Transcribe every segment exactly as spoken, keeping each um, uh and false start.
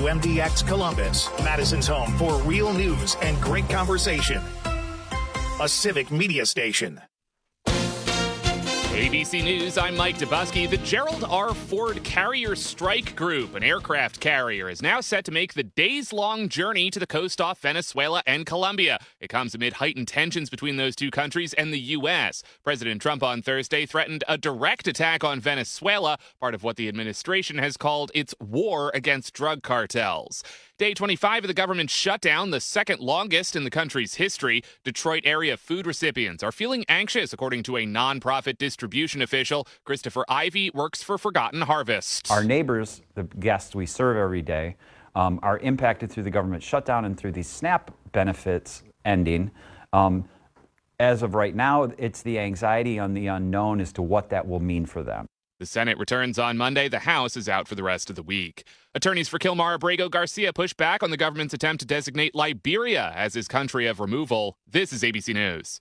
W M D X Columbus, Madison's home for real news and great conversation. A civic media station. A B C News, I'm Mike Dubusky. The Gerald R. Ford Carrier Strike Group, an aircraft carrier, is now set to make the days-long journey to the coast off Venezuela and Colombia. It comes amid heightened tensions between those two countries and the U S. President Trump on Thursday threatened a direct attack on Venezuela, part of what the administration has called its war against drug cartels. Day twenty-five of the government shutdown, the second longest in the country's history. Detroit area food recipients are feeling anxious, according to a nonprofit distribution official. Christopher Ivey works for Forgotten Harvest. Our neighbors, the guests we serve every day, um, are impacted through the government shutdown and through these SNAP benefits ending. Um, as of right now, it's the anxiety on the unknown as to what that will mean for them. The Senate returns on Monday. The House is out for the rest of the week. Attorneys for Kilmar Abrego Garcia push back on the government's attempt to designate Liberia as his country of removal. This is A B C News.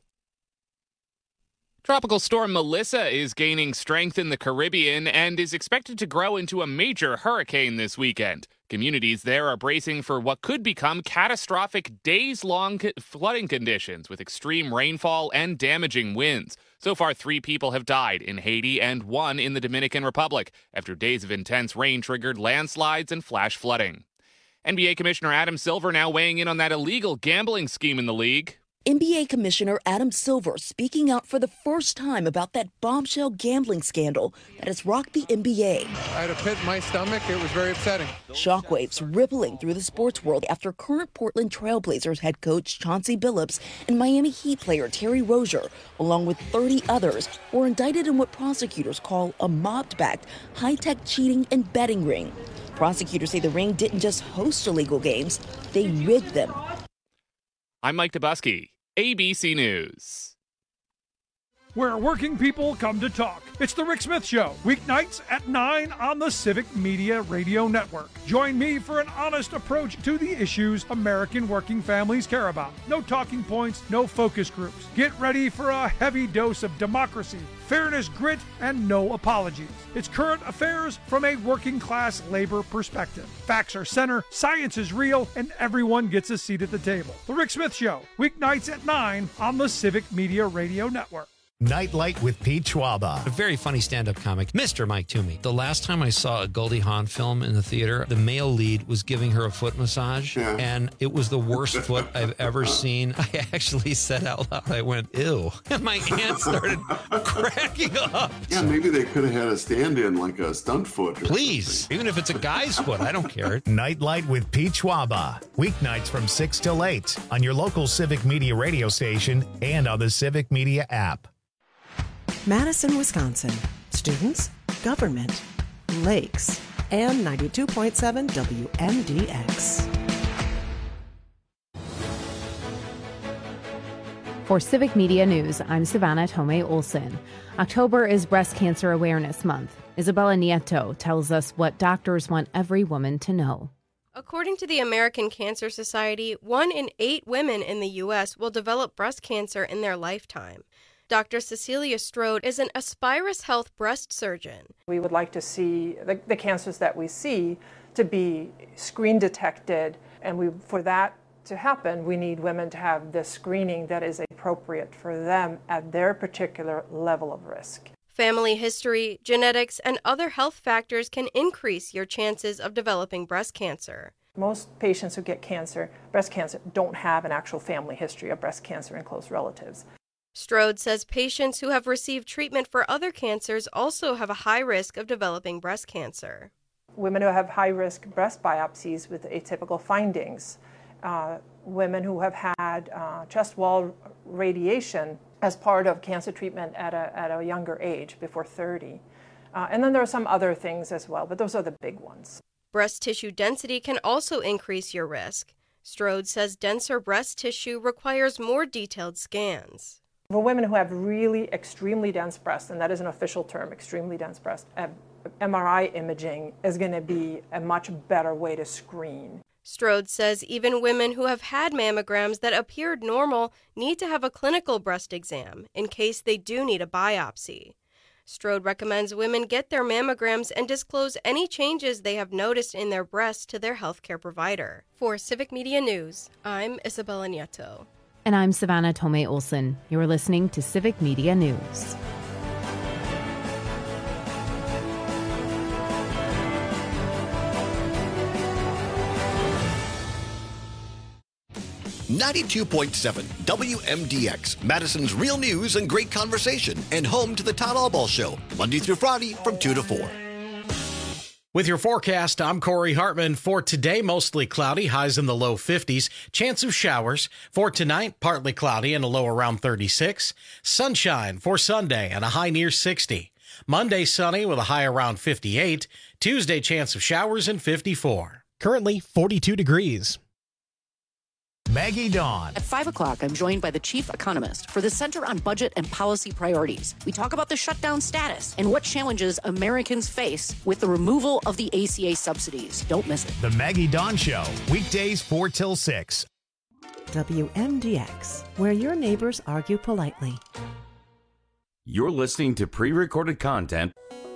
Tropical storm Melissa is gaining strength in the Caribbean and is expected to grow into a major hurricane this weekend. Communities there are bracing for what could become catastrophic days-long flooding conditions with extreme rainfall and damaging winds. So far, three people have died in Haiti and one in the Dominican Republic after days of intense rain triggered landslides and flash flooding. N B A Commissioner Adam Silver now weighing in on that illegal gambling scheme in the league. N B A Commissioner Adam Silver speaking out for the first time about that bombshell gambling scandal that has rocked the N B A. I had a pit in my stomach. It was very upsetting. Shockwaves rippling through the sports world after current Portland Trailblazers head coach Chauncey Billups and Miami Heat player Terry Rozier, along with thirty others, were indicted in what prosecutors call a mob-backed high-tech cheating and betting ring. Prosecutors say the ring didn't just host illegal games, they rigged them. I'm Mike Dubusky, A B C News. Where working people come to talk. It's the Rick Smith Show, weeknights at nine on the Civic Media Radio Network. Join me for an honest approach to the issues American working families care about. No talking points, no focus groups. Get ready for a heavy dose of democracy, fairness, grit, and no apologies. It's current affairs from a working class labor perspective. Facts are center, science is real, and everyone gets a seat at the table. The Rick Smith Show, weeknights at nine on the Civic Media Radio Network. Nightlight with Pete Schwaba. A very funny stand-up comic, Mister Mike Toomey. The last time I saw a Goldie Hawn film in the theater, the male lead was giving her a foot massage, yeah. and it was the worst foot I've ever seen. I actually said out loud, I went, ew. And my aunt started cracking up. Yeah, maybe they could have had a stand-in, like a stunt foot. Please, something. Even if it's a guy's foot, I don't care. Nightlight with Pete Schwaba. Weeknights from six till eight on your local Civic Media radio station and on the Civic Media app. Madison, Wisconsin. Students, government, lakes, and ninety-two point seven W M D X. For Civic Media News, I'm Savannah Tomei Olson. October is Breast Cancer Awareness Month. Isabella Nieto tells us what doctors want every woman to know. According to the American Cancer Society, one in eight women in the U S will develop breast cancer in their lifetime. Doctor Cecilia Strode is an Aspirus Health breast surgeon. We would like to see the, the cancers that we see to be screen detected, and we, for that to happen, we need women to have the screening that is appropriate for them at their particular level of risk. Family history, genetics, and other health factors can increase your chances of developing breast cancer. Most patients who get cancer, breast cancer, don't have an actual family history of breast cancer in close relatives. Strode says patients who have received treatment for other cancers also have a high risk of developing breast cancer. Women who have high-risk breast biopsies with atypical findings, uh, women who have had uh, chest wall radiation as part of cancer treatment at a, at a younger age, before thirty. Uh, and then there are some other things as well, but those are the big ones. Breast tissue density can also increase your risk. Strode says denser breast tissue requires more detailed scans. For women who have really extremely dense breasts, and that is an official term, extremely dense breast, M R I imaging is going to be a much better way to screen. Strode says even women who have had mammograms that appeared normal need to have a clinical breast exam in case they do need a biopsy. Strode recommends women get their mammograms and disclose any changes they have noticed in their breasts to their healthcare provider. For Civic Media News, I'm Isabella Nieto. And I'm Savannah Tomei Olson. You're listening to Civic Media News. ninety-two point seven W M D X, Madison's real news and great conversation, and home to the Todd Albaugh Show, Monday through Friday from two to four. With your forecast, I'm Corey Hartman. For today, mostly cloudy, highs in the low fifties, chance of showers. For tonight, partly cloudy and a low around thirty-six. Sunshine for Sunday and a high near sixty. Monday, sunny with a high around fifty-eight. Tuesday, chance of showers and fifty-four. Currently forty-two degrees. Maggie Dawn. At five o'clock, I'm joined by the chief economist for the Center on Budget and Policy Priorities. We talk about the shutdown status and what challenges Americans face with the removal of the A C A subsidies. Don't miss it. The Maggie Dawn Show, weekdays four till six. W M D X, where your neighbors argue politely. You're listening to pre-recorded content.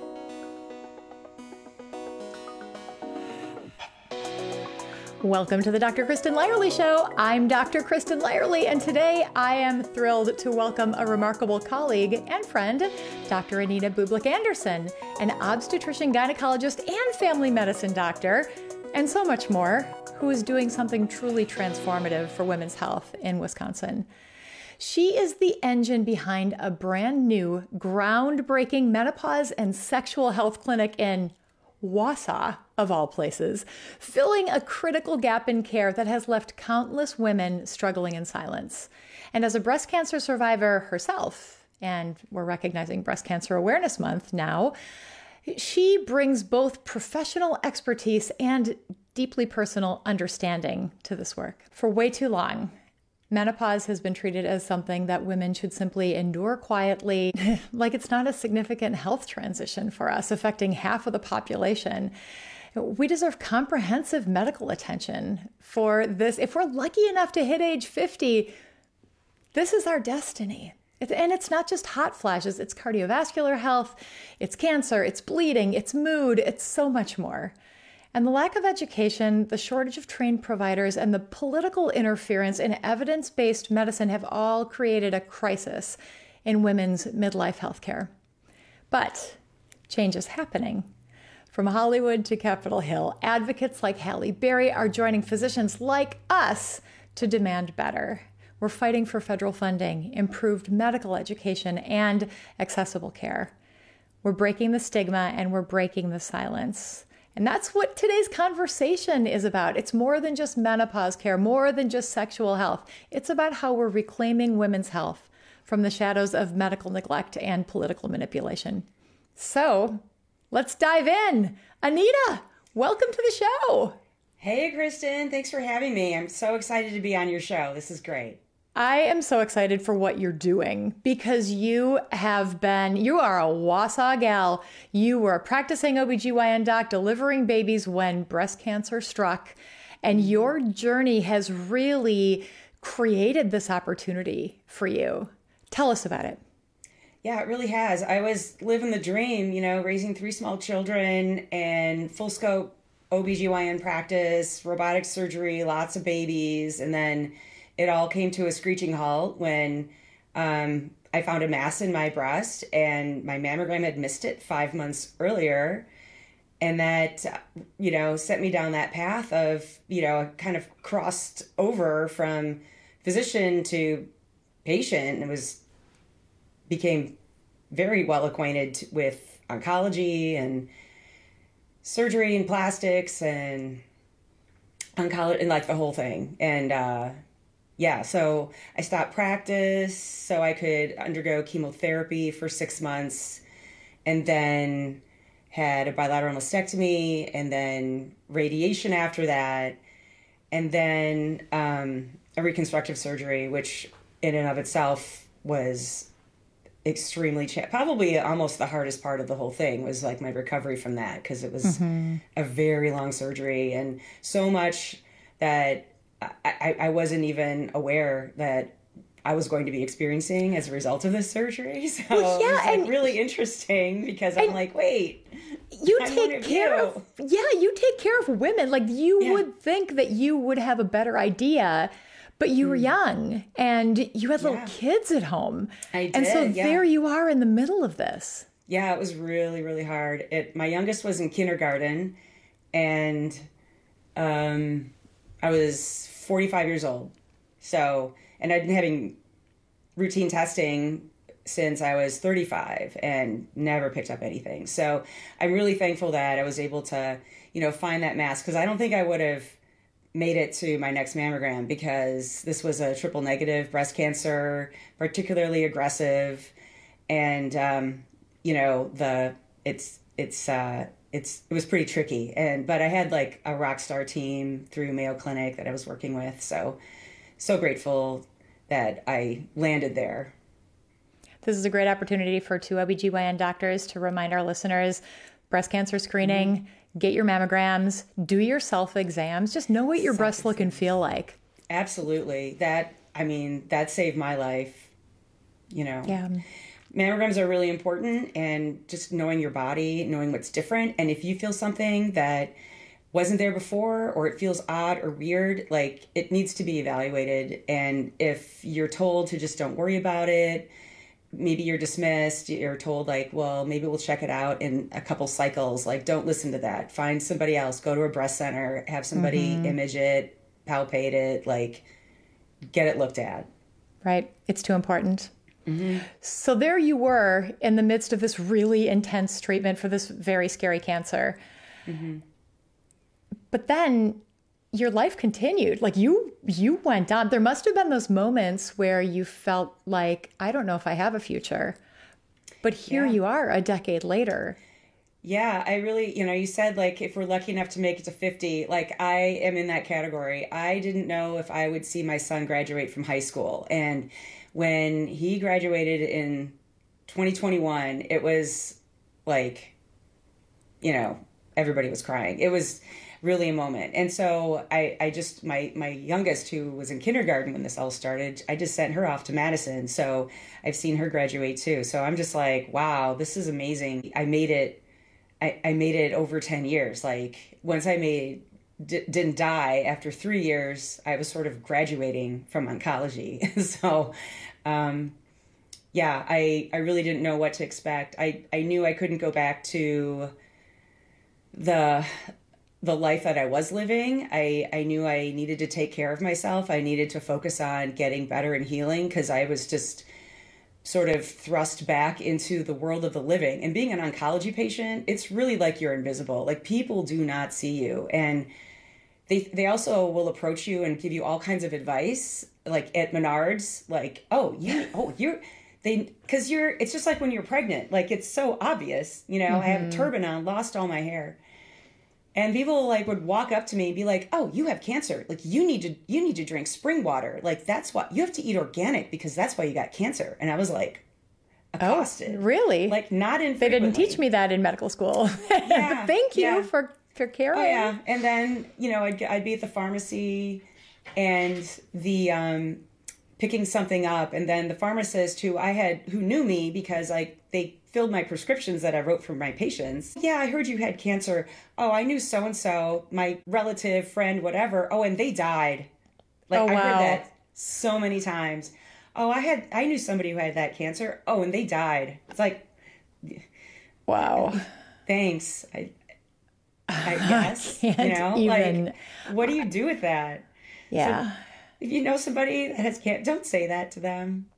Welcome to the Doctor Kristen Lyerly Show. I'm Doctor Kristen Lyerly, and today I am thrilled to welcome a remarkable colleague and friend, Doctor Anita Bublik-Anderson, an obstetrician, gynecologist, and family medicine doctor, and so much more, who is doing something truly transformative for women's health in Wisconsin. She is the engine behind a brand new, groundbreaking menopause and sexual health clinic in Wausau, of all places, filling a critical gap in care that has left countless women struggling in silence. And as a breast cancer survivor herself, and we're recognizing Breast Cancer Awareness Month now, she brings both professional expertise and deeply personal understanding to this work. For way too long, menopause has been treated as something that women should simply endure quietly, like it's not a significant health transition for us, affecting half of the population. We deserve comprehensive medical attention for this. If we're lucky enough to hit age fifty, this is our destiny. And it's not just hot flashes, it's cardiovascular health, it's cancer, it's bleeding, it's mood, it's so much more. And the lack of education, the shortage of trained providers, and the political interference in evidence-based medicine have all created a crisis in women's midlife healthcare. But change is happening. From Hollywood to Capitol Hill, advocates like Halle Berry are joining physicians like us to demand better. We're fighting for federal funding, improved medical education, and accessible care. We're breaking the stigma and we're breaking the silence. And that's what today's conversation is about. It's more than just menopause care, more than just sexual health. It's about how we're reclaiming women's health from the shadows of medical neglect and political manipulation. So let's dive in. Anita, welcome to the show. Hey, Kristen. Thanks for having me. I'm so excited to be on your show. This is great. I am so excited for what you're doing because you have been, you are a Wausau gal. You were a practicing O B G Y N doc delivering babies when breast cancer struck. And your journey has really created this opportunity for you. Tell us about it. Yeah, it really has. I was living the dream, you know, raising three small children and full scope O B G Y N practice, robotic surgery, lots of babies. And then it all came to a screeching halt when um, I found a mass in my breast and my mammogram had missed it five months earlier. And that, you know, set me down that path of, you know, kind of crossed over from physician to patient and was became very well acquainted with oncology and surgery and plastics and oncology and like the whole thing. And, uh, Yeah, so I stopped practice so I could undergo chemotherapy for six months and then had a bilateral mastectomy and then radiation after that and then um, a reconstructive surgery, which in and of itself was extremely, cha- probably almost the hardest part of the whole thing was like my recovery from that because it was mm-hmm. a very long surgery and so much that I, I wasn't even aware that I was going to be experiencing as a result of this surgery. So well, yeah, it's like and, really interesting because I'm like, wait, you I'm take care you. of, yeah, you take care of women. Like you yeah. would think that you would have a better idea, but you mm. were young and you had little yeah. kids at home. I did, and so yeah. there you are in the middle of this. Yeah, it was really, really hard. It, my youngest was in kindergarten and um, I was forty-five years old. So, and I'd been having routine testing since I was thirty-five and never picked up anything. So I'm really thankful that I was able to, you know, find that mass, because I don't think I would have made it to my next mammogram, because this was a triple negative breast cancer, particularly aggressive. And, um, you know, the, it's, it's, uh, it's, it was pretty tricky. And, but I had like a rock star team through Mayo Clinic that I was working with. So, so grateful that I landed there. This is a great opportunity for two O B G Y N doctors to remind our listeners, breast cancer screening, mm-hmm. get your mammograms, do your self-exams, just know what your breasts look and feel like. Absolutely. That, I mean, that saved my life, you know. Yeah. Mammograms are really important, and just knowing your body, knowing what's different. And if you feel something that wasn't there before, or it feels odd or weird, like it needs to be evaluated. And if you're told to just don't worry about it, maybe you're dismissed, you're told like, well, maybe we'll check it out in a couple cycles. Like, don't listen to that. Find somebody else, go to a breast center, have somebody mm-hmm. image it, palpate it, like get it looked at. Right. It's too important. Mm-hmm. So there you were in the midst of this really intense treatment for this very scary cancer. Mm-hmm. But then your life continued. Like you, you went on. There must have been those moments where you felt like, I don't know if I have a future, but here yeah. you are a decade later. Yeah, I really, you know, you said like, if we're lucky enough to make it to fifty, like I am in that category. I didn't know if I would see my son graduate from high school. And when he graduated in twenty twenty-one, it was like, you know, everybody was crying. It was really a moment. And so I, I just, my, my youngest, who was in kindergarten when this all started, I just sent her off to Madison. So I've seen her graduate too. So I'm just like, wow, this is amazing. I made it, I, I made it over ten years. Like once I made, d- didn't die after three years, I was sort of graduating from oncology. so, um, yeah, I, I really didn't know what to expect. I, I knew I couldn't go back to the the life that I was living. I, I knew I needed to take care of myself. I needed to focus on getting better and healing, because I was just sort of thrust back into the world of the living. And being an oncology patient, it's really like you're invisible. Like people do not see you. And they they also will approach you and give you all kinds of advice, like at Menards, like, oh, you, oh, you're, they, because you're, it's just like when you're pregnant, like it's so obvious, you know, mm-hmm. I have a turban on, lost all my hair. And people like would walk up to me and be like, oh, you have cancer. Like you need to, you need to drink spring water. Like that's why you have to eat organic, because that's why you got cancer. And I was like, accosted. Oh, really? Like not in. They didn't teach me that in medical school. Yeah, but thank you yeah. for, for caring. Oh, yeah. And then, you know, I'd, I'd be at the pharmacy and the, um, picking something up. And then the pharmacist who I had, who knew me because like they filled my prescriptions that I wrote for my patients. Yeah, I heard you had cancer. Oh, I knew so-and-so, my relative, friend, whatever. Oh, and they died. Like oh, wow. I heard that so many times. Oh, I had, I knew somebody who had that cancer. Oh, and they died. It's like, wow. Thanks. I, I guess, I you know, even... like, what do you do with that? Yeah. So, if you know somebody that has cancer, don't say that to them.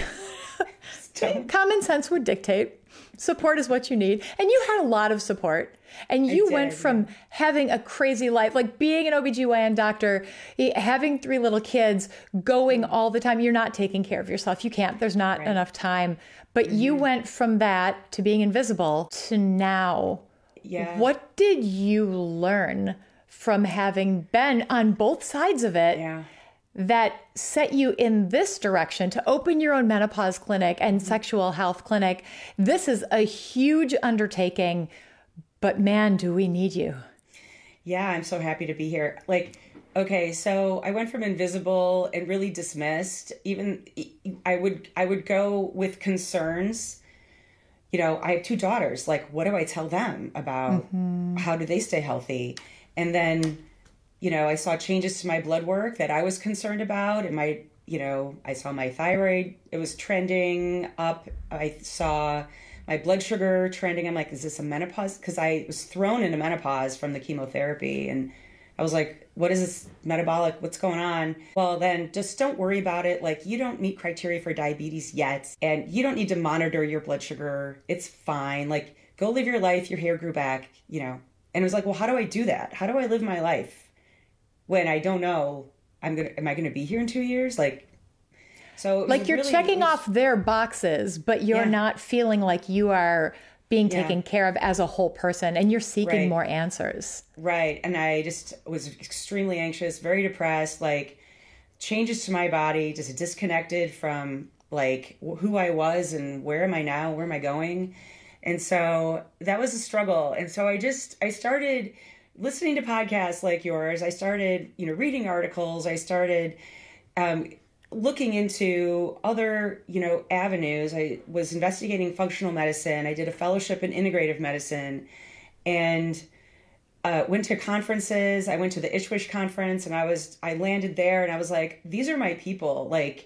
Common sense would dictate. Support is what you need. And you had a lot of support. And you did, went from yeah. having a crazy life, like being an O B G Y N doctor, having three little kids, going all the time. You're not taking care of yourself. You can't. There's not right. enough time. But mm-hmm. you went from that to being invisible to now. Yeah. What did you learn from having been on both sides of it? Yeah. That set you in this direction to open your own menopause clinic and mm-hmm. sexual health clinic? This is a huge undertaking, but man, do we need you. Yeah, I'm so happy to be here. Like, okay, so I went from invisible and really dismissed. Even I would I would go with concerns. You know, I have two daughters. Like, what do I tell them about mm-hmm. how do they stay healthy? And then, you know, I saw changes to my blood work that I was concerned about. And my, you know, I saw my thyroid, it was trending up. I saw my blood sugar trending. I'm like, is this a menopause? Because I was thrown into menopause from the chemotherapy. And I was like, what is this metabolic? What's going on? Well, then just don't worry about it. Like, you don't meet criteria for diabetes yet, and you don't need to monitor your blood sugar. It's fine. Like, go live your life. Your hair grew back, you know. And it was like, well, how do I do that? How do I live my life when I don't know I'm gonna, am I going to be here in two years? Like, so like you're really, checking was, off their boxes, but you're yeah. not feeling like you are being taken yeah. care of as a whole person, and you're seeking right. more answers. Right. And I just was extremely anxious, very depressed, like changes to my body, just disconnected from like who I was and where am I now? Where am I going? And so that was a struggle. And so I just, I started listening to podcasts like yours. I started, you know, reading articles. I started, um, looking into other, you know, avenues. I was investigating functional medicine. I did a fellowship in integrative medicine and uh, went to conferences. I went to the Ishwish conference and I was, I landed there and I was like, these are my people, like,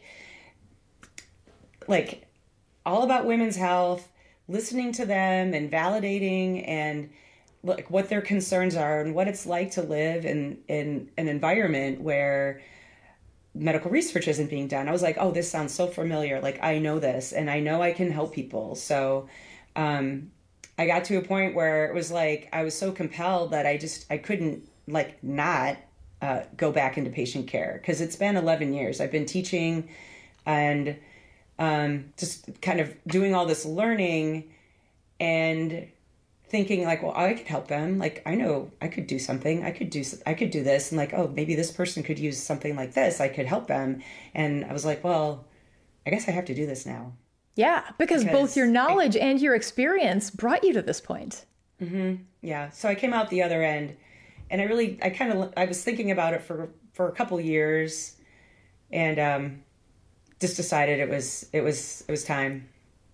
like all about women's health, listening to them and validating and like what their concerns are and what it's like to live in, in an environment where medical research isn't being done. I was like, oh, this sounds so familiar. Like, I know this and I know I can help people. So um, I got to a point where it was like, I was so compelled that I just, I couldn't like not uh, go back into patient care because it's been eleven years. I've been teaching and um, just kind of doing all this learning and thinking like, well, I could help them. Like, I know I could do something. I could do, I could do this. And like, oh, maybe this person could use something like this. I could help them. And I was like, well, I guess I have to do this now. Yeah, because, because both your knowledge I, and your experience brought you to this point. Mm-hmm. Yeah. So I came out the other end and I really, I kind of, I was thinking about it for, for a couple years and um, just decided it was, it was, it was time.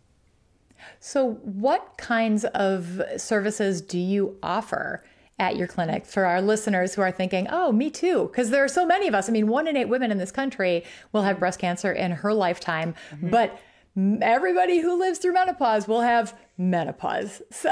So what kinds of services do you offer at your clinic for our listeners who are thinking, oh, me too? Because there are so many of us. I mean, one in eight women in this country will have breast cancer in her lifetime, mm-hmm. but everybody who lives through menopause will have menopause. So,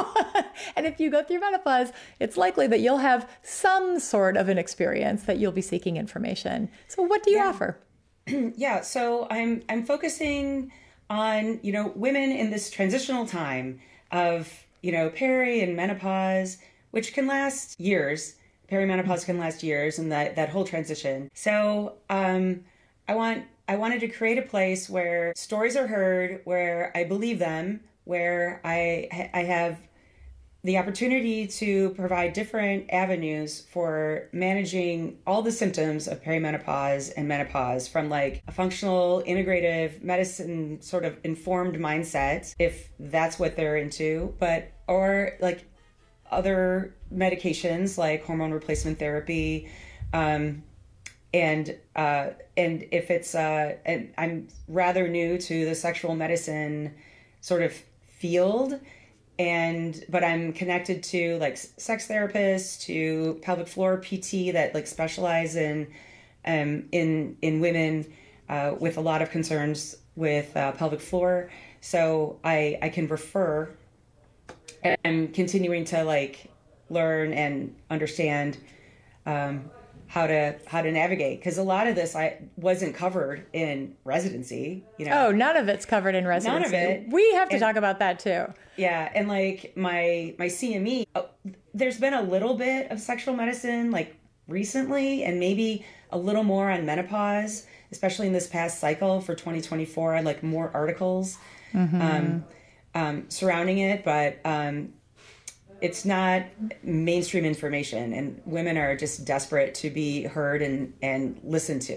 and if you go through menopause, it's likely that you'll have some sort of an experience that you'll be seeking information. So what do you yeah. offer? yeah. So I'm, I'm focusing on, you know, women in this transitional time of, you know, peri and menopause, which can last years. Perimenopause can last years and that, that whole transition. So um, I want, I wanted to create a place where stories are heard, where I believe them, where I, I have the opportunity to provide different avenues for managing all the symptoms of perimenopause and menopause from like a functional integrative medicine sort of informed mindset, if that's what they're into, but, or like other medications like hormone replacement therapy. Um, and, uh, and if it's, uh, and I'm rather new to the sexual medicine sort of field, and but I'm connected to like sex therapists, to pelvic floor P T that like specialize in um, in in women uh, with a lot of concerns with uh, pelvic floor. So I I can refer, and I'm continuing to like learn and understand um, how to how to navigate, because a lot of this I wasn't covered in residency. You know, oh, none of it's covered in residency. None of it. We have to and, talk about that too. Yeah, and like my my C M E, uh, there's been a little bit of sexual medicine like recently, and maybe a little more on menopause, especially in this past cycle for twenty twenty-four. I like more articles mm-hmm. um, um, surrounding it, but. Um, It's not mainstream information, and women are just desperate to be heard and, and listened to.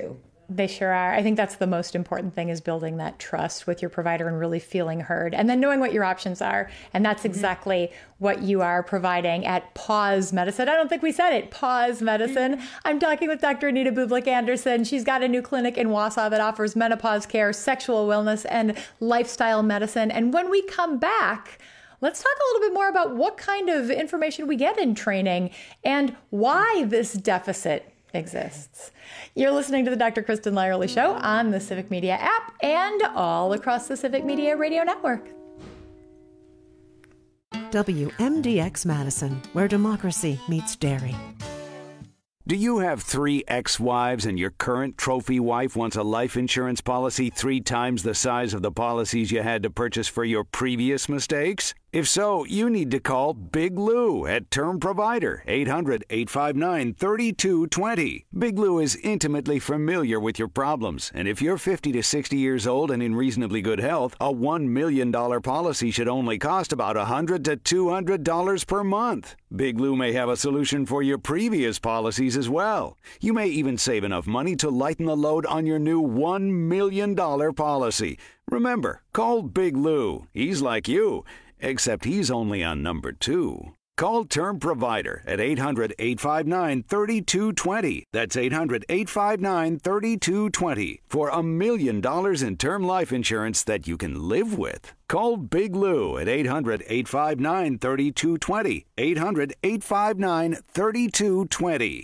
They sure are. I think that's the most important thing, is building that trust with your provider and really feeling heard, and then knowing what your options are. And that's exactly mm-hmm. what you are providing at Pause Medicine. I don't think we said it. Pause Medicine. Mm-hmm. I'm talking with Doctor Anita Bublik Anderson. She's got a new clinic in Wausau that offers menopause care, sexual wellness, and lifestyle medicine. And when we come back, let's talk a little bit more about what kind of information we get in training and why this deficit exists. You're listening to the Doctor Kristen Lyerly Show on the Civic Media app and all across the Civic Media Radio Network. W M D X Madison, where democracy meets dairy. Do you have three ex-wives and your current trophy wife wants a life insurance policy three times the size of the policies you had to purchase for your previous mistakes? If so, you need to call Big Lou at Term Provider, eight hundred, eight five nine, three two two zero. Big Lou is intimately familiar with your problems, and if you're fifty to sixty years old and in reasonably good health, a one million dollars policy should only cost about one hundred to two hundred dollars per month. Big Lou may have a solution for your previous policies as well. You may even save enough money to lighten the load on your new one million dollars policy. Remember, call Big Lou. He's like you, except he's only on number two. Call Term Provider at eight hundred, eight five nine, three two two zero. That's eight hundred, eight five nine, three two two zero for a million dollars in term life insurance that you can live with. Call Big Lou at eight hundred, eight five nine, three two two zero. eight hundred, eight five nine, three two two zero.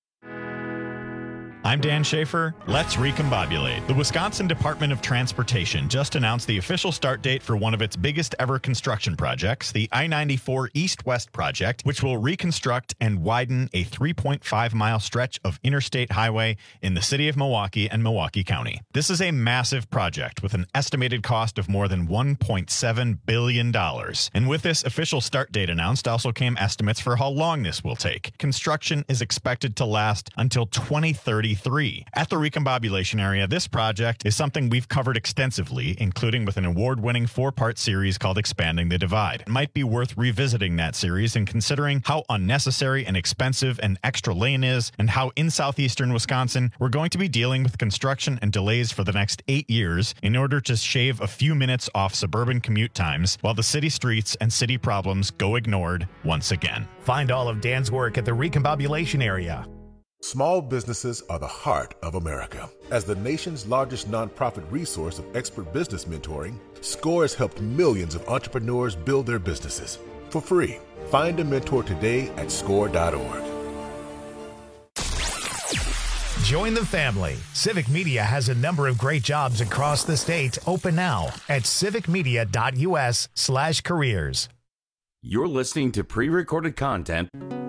I'm Dan Schaefer. Let's recombobulate. The Wisconsin Department of Transportation just announced the official start date for one of its biggest ever construction projects, the I ninety-four East-West project, which will reconstruct and widen a three point five mile stretch of interstate highway in the city of Milwaukee and Milwaukee County. This is a massive project with an estimated cost of more than one point seven billion dollars. And with this official start date announced also came estimates for how long this will take. Construction is expected to last until twenty thirty-three. At the Recombobulation area, this project is something we've covered extensively, including with an award-winning four-part series called Expanding the Divide. It might be worth revisiting that series and considering how unnecessary and expensive an extra lane is, and how in southeastern Wisconsin we're going to be dealing with construction and delays for the next eight years in order to shave a few minutes off suburban commute times while the city streets and city problems go ignored once again. Find all of Dan's work at the Recombobulation area. Small businesses are the heart of America. As the nation's largest nonprofit resource of expert business mentoring, SCORE has helped millions of entrepreneurs build their businesses for free. Find a mentor today at score dot org. Join the family. Civic Media has a number of great jobs across the state open now at civicmedia.us slash careers. You're listening to pre-recorded content.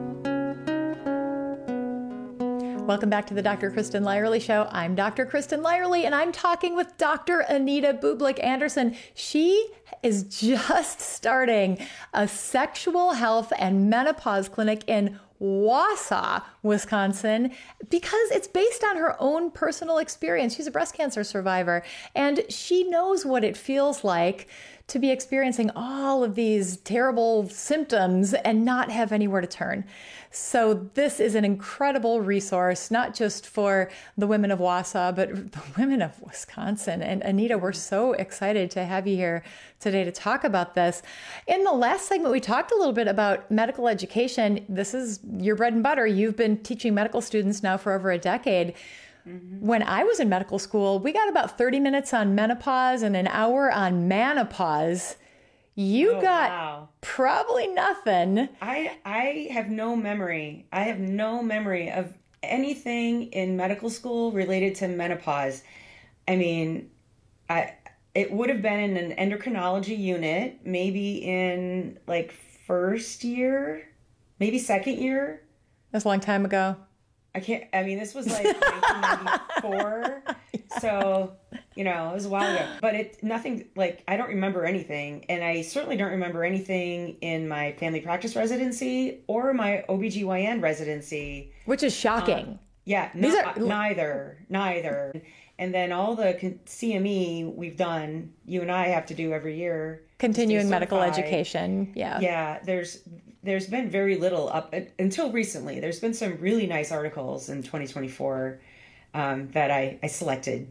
Welcome back to the Doctor Kristen Lyerly Show. I'm Doctor Kristen Lyerly, and I'm talking with Doctor Anita Bublik Anderson. She is just starting a sexual health and menopause clinic in Wausau, Wisconsin, because it's based on her own personal experience. She's a breast cancer survivor, and she knows what it feels like to be experiencing all of these terrible symptoms and not have anywhere to turn. So this is an incredible resource, not just for the women of Wausau, but the women of Wisconsin. And Anita, we're so excited to have you here today to talk about this. In the last segment, we talked a little bit about medical education. This is your bread and butter. You've been teaching medical students now for over a decade. Mm-hmm. When I was in medical school, we got about thirty minutes on menopause and an hour on menopause. You oh, got wow. probably nothing. I I have no memory. I have no memory of anything in medical school related to menopause. I mean, I it would have been in an endocrinology unit, maybe in like first year, maybe second year. That's a long time ago. I can't, I mean, this was like nineteen ninety-four. Yeah. So, you know, it was a while ago, but it, nothing like, I don't remember anything. And I certainly don't remember anything in my family practice residency or my O B G Y N residency. Which is shocking. Um, yeah, These no, are... neither, neither. And then all the C M E we've done, you and I have to do every year. Continuing medical education. Yeah. Yeah. There's, there's been very little up until recently. There's been some really nice articles in twenty twenty-four um, that I, I selected.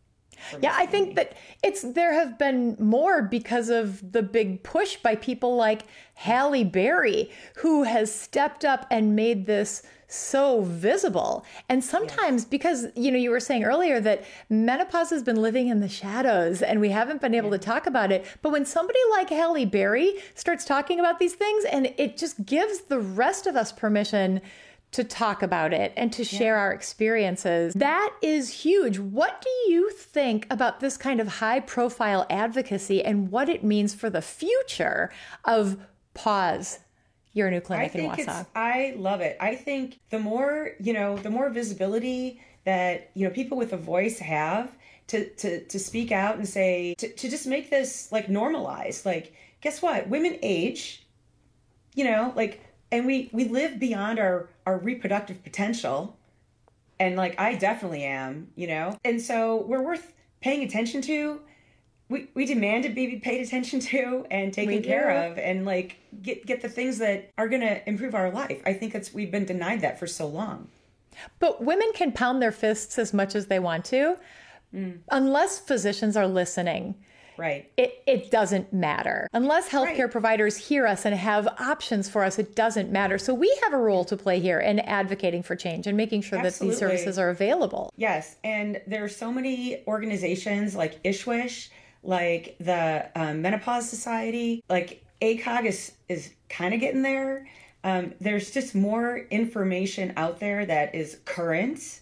Yeah, I think that it's there have been more because of the big push by people like Halle Berry, who has stepped up and made this so visible. And sometimes, yes. because, you know, you were saying earlier that menopause has been living in the shadows and we haven't been able yeah. to talk about it. But when somebody like Halle Berry starts talking about these things, and it just gives the rest of us permission to talk about it and to share yeah. our experiences. That is huge. What do you think about this kind of high profile advocacy and what it means for the future of Pause, your new clinic I in think Wausau? It's, I love it. I think the more, you know, the more visibility that, you know, people with a voice have to, to, to speak out and say, to, to just make this like normalized. Like, guess what? Women age, you know, like, and we, we live beyond our, our reproductive potential. And like, I definitely am, you know? And so we're worth paying attention to. We, we demand to be paid attention to and taken care of and like get, get the things that are going to improve our life. I think it's, we've been denied that for so long. But women can pound their fists as much as they want to, mm. unless physicians are listening. Right. It it doesn't matter. Unless healthcare right. providers hear us and have options for us, it doesn't matter. So we have a role to play here in advocating for change and making sure Absolutely. that these services are available. Yes. And there are so many organizations like ISHWISH, like the um, Menopause Society, like A C O G is, is kind of getting there. Um, there's just more information out there that is current.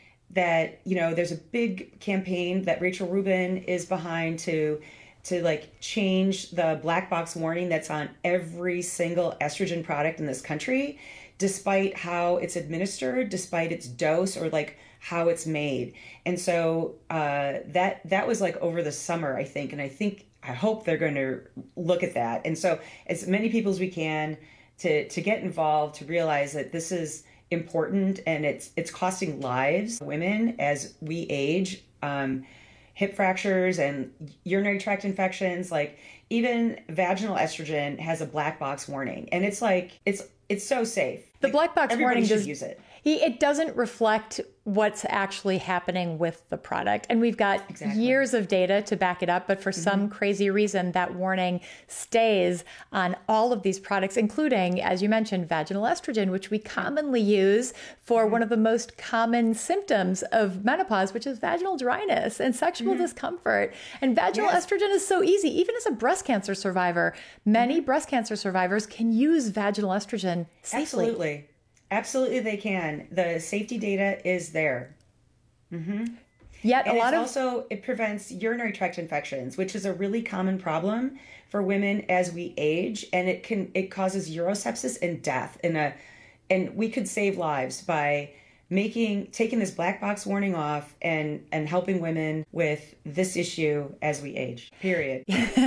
That, you know, there's a big campaign that Rachel Rubin is behind to to like change the black box warning that's on every single estrogen product in this country, despite how it's administered, despite its dose or like how it's made. And so uh, that that was like over the summer, I think. And I think, I hope they're going to look at that. And so as many people as we can to to get involved, to realize that this is important and it's it's costing lives. Women as we age, um, hip fractures and urinary tract infections, like even vaginal estrogen has a black box warning, and it's like it's it's so safe. The like, black box everybody warning should does use it. It doesn't reflect what's actually happening with the product. And we've got exactly. years of data to back it up. But for mm-hmm. some crazy reason, that warning stays on all of these products, including, as you mentioned, vaginal estrogen, which we commonly use for mm-hmm. one of the most common symptoms of menopause, which is vaginal dryness and sexual mm-hmm. discomfort. And vaginal yes. estrogen is so easy. Even as a breast cancer survivor, many mm-hmm. breast cancer survivors can use vaginal estrogen safely. Absolutely. Absolutely, they can. The safety data is there. Mm-hmm. Yet and a lot it's of also it prevents urinary tract infections, which is a really common problem for women as we age, and it can it causes urosepsis and death. In a, and we could save lives by making taking this black box warning off and and helping women with this issue as we age. Period.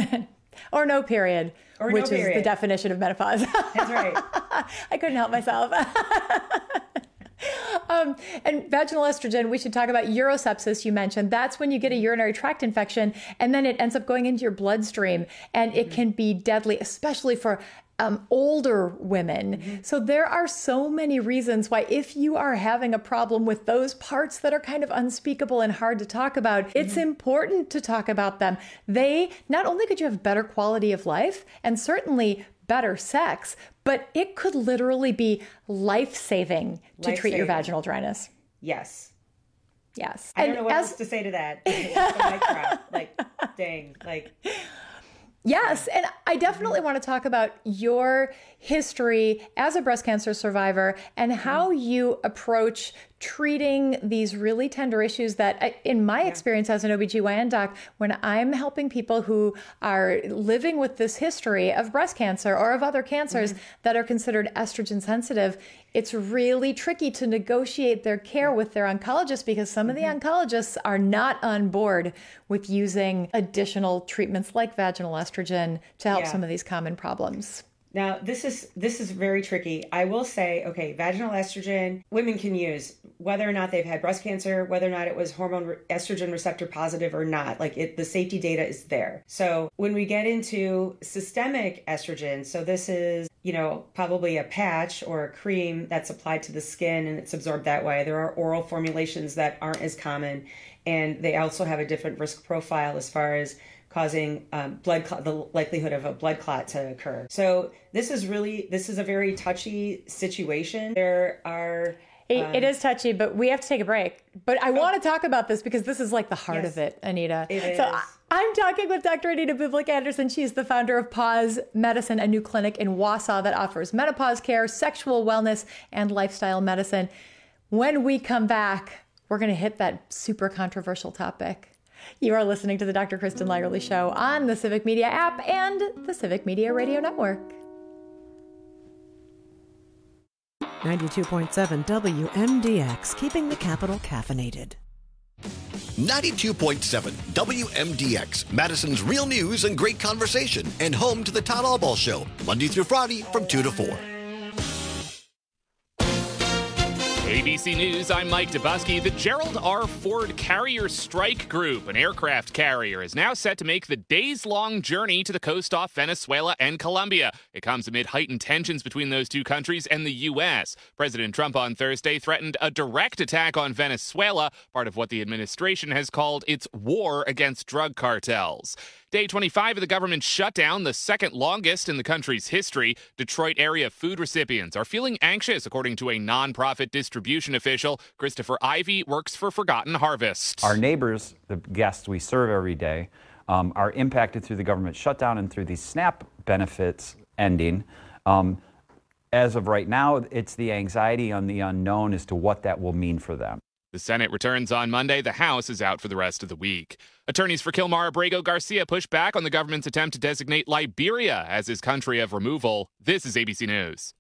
Or no period, or which no period. is the definition of menopause. That's right. I couldn't help myself. um, and vaginal estrogen, we should talk about urosepsis. You mentioned that's when you get a urinary tract infection and then it ends up going into your bloodstream, and it can be deadly, especially for Um, older women. Mm-hmm. So there are so many reasons why, if you are having a problem with those parts that are kind of unspeakable and hard to talk about, mm-hmm. it's important to talk about them. They, not only could you have better quality of life and certainly better sex, but it could literally be life-saving to life treat saving. your vaginal dryness. Yes. Yes. I and don't know what as, else to say to that. Like, crap. Like, dang, like... Yes. And I definitely want to talk about your history as a breast cancer survivor and how you approach treating these really tender issues that, in my yeah. experience as an O B G Y N doc, when I'm helping people who are living with this history of breast cancer or of other cancers mm-hmm. that are considered estrogen sensitive, it's really tricky to negotiate their care with their oncologist, because some mm-hmm. of the oncologists are not on board with using additional treatments like vaginal estrogen to help yeah. some of these common problems. Now, this is this is very tricky. I will say, okay, vaginal estrogen, women can use, whether or not they've had breast cancer, whether or not it was hormone re- estrogen receptor positive or not. Like it, the safety data is there. So when we get into systemic estrogen, so this is, you know, probably a patch or a cream that's applied to the skin and it's absorbed that way. There are oral formulations that aren't as common, and they also have a different risk profile as far as causing um, blood clot, the likelihood of a blood clot to occur. So this is really, this is a very touchy situation. There are... It, um, it is touchy, but we have to take a break. But I want to talk about this because this is like the heart Yes, of it, Anita. it so is. I, I'm talking with Doctor Anita Bublik-Anderson. She's the founder of Pause Medicine, a new clinic in Wausau that offers menopause care, sexual wellness, and lifestyle medicine. When we come back, we're going to hit that super controversial topic. You are listening to the Doctor Kristen Lyerly Show on the Civic Media app and the Civic Media Radio Network. ninety-two point seven W M D X, keeping the capital caffeinated. ninety-two point seven W M D X, Madison's real news and great conversation, and home to the Todd Albaugh Show, Monday through Friday from two to four. A B C News, I'm Mike Dubusky. The Gerald R. Ford Carrier Strike Group, an aircraft carrier, is now set to make the days-long journey to the coast off Venezuela and Colombia. It comes amid heightened tensions between those two countries and the U S. President Trump on Thursday threatened a direct attack on Venezuela, part of what the administration has called its war against drug cartels. Day twenty-five of the government shutdown, the second longest in the country's history. Detroit area food recipients are feeling anxious, according to a nonprofit distribution official. Christopher Ivey works for Forgotten Harvest. Our neighbors, the guests we serve every day, um, are impacted through the government shutdown and through these SNAP benefits ending. Um, as of right now, it's the anxiety on the unknown as to what that will mean for them. The Senate returns on Monday. The House is out for the rest of the week. Attorneys for Kilmar Abrego Garcia push back on the government's attempt to designate Liberia as his country of removal. This is A B C News.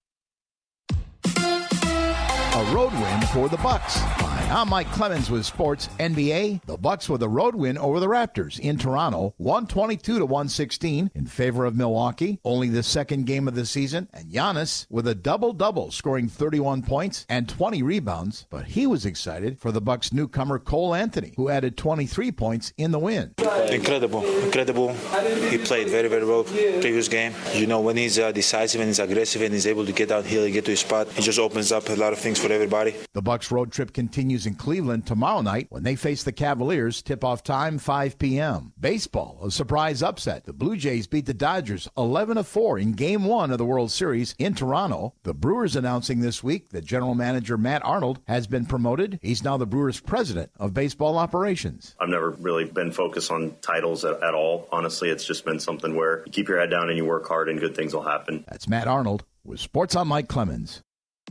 A road win for the Bucks. Hi, I'm Mike Clemens with Sports N B A. The Bucks with a road win over the Raptors in Toronto, one twenty-two to one sixteen in favor of Milwaukee. Only the second game of the season, and Giannis with a double-double, scoring thirty-one points and twenty rebounds. But he was excited for the Bucks newcomer Cole Anthony, who added twenty-three points in the win. Incredible, incredible. He played very, very well previous game. You know, when he's uh, decisive and he's aggressive and he's able to get downhill and get to his spot, he just opens up a lot of things for everybody. The Bucks road trip continues in Cleveland tomorrow night when they face the Cavaliers. Tip-off time five p.m. Baseball, a surprise upset. The Blue Jays beat the Dodgers eleven to four in Game one of the World Series in Toronto. The Brewers announcing this week that general manager Matt Arnold has been promoted. He's now the Brewers president of baseball operations. I've never really been focused on titles at, at all. Honestly, it's just been something where you keep your head down and you work hard and good things will happen. That's Matt Arnold with Sports on Mike Clemens.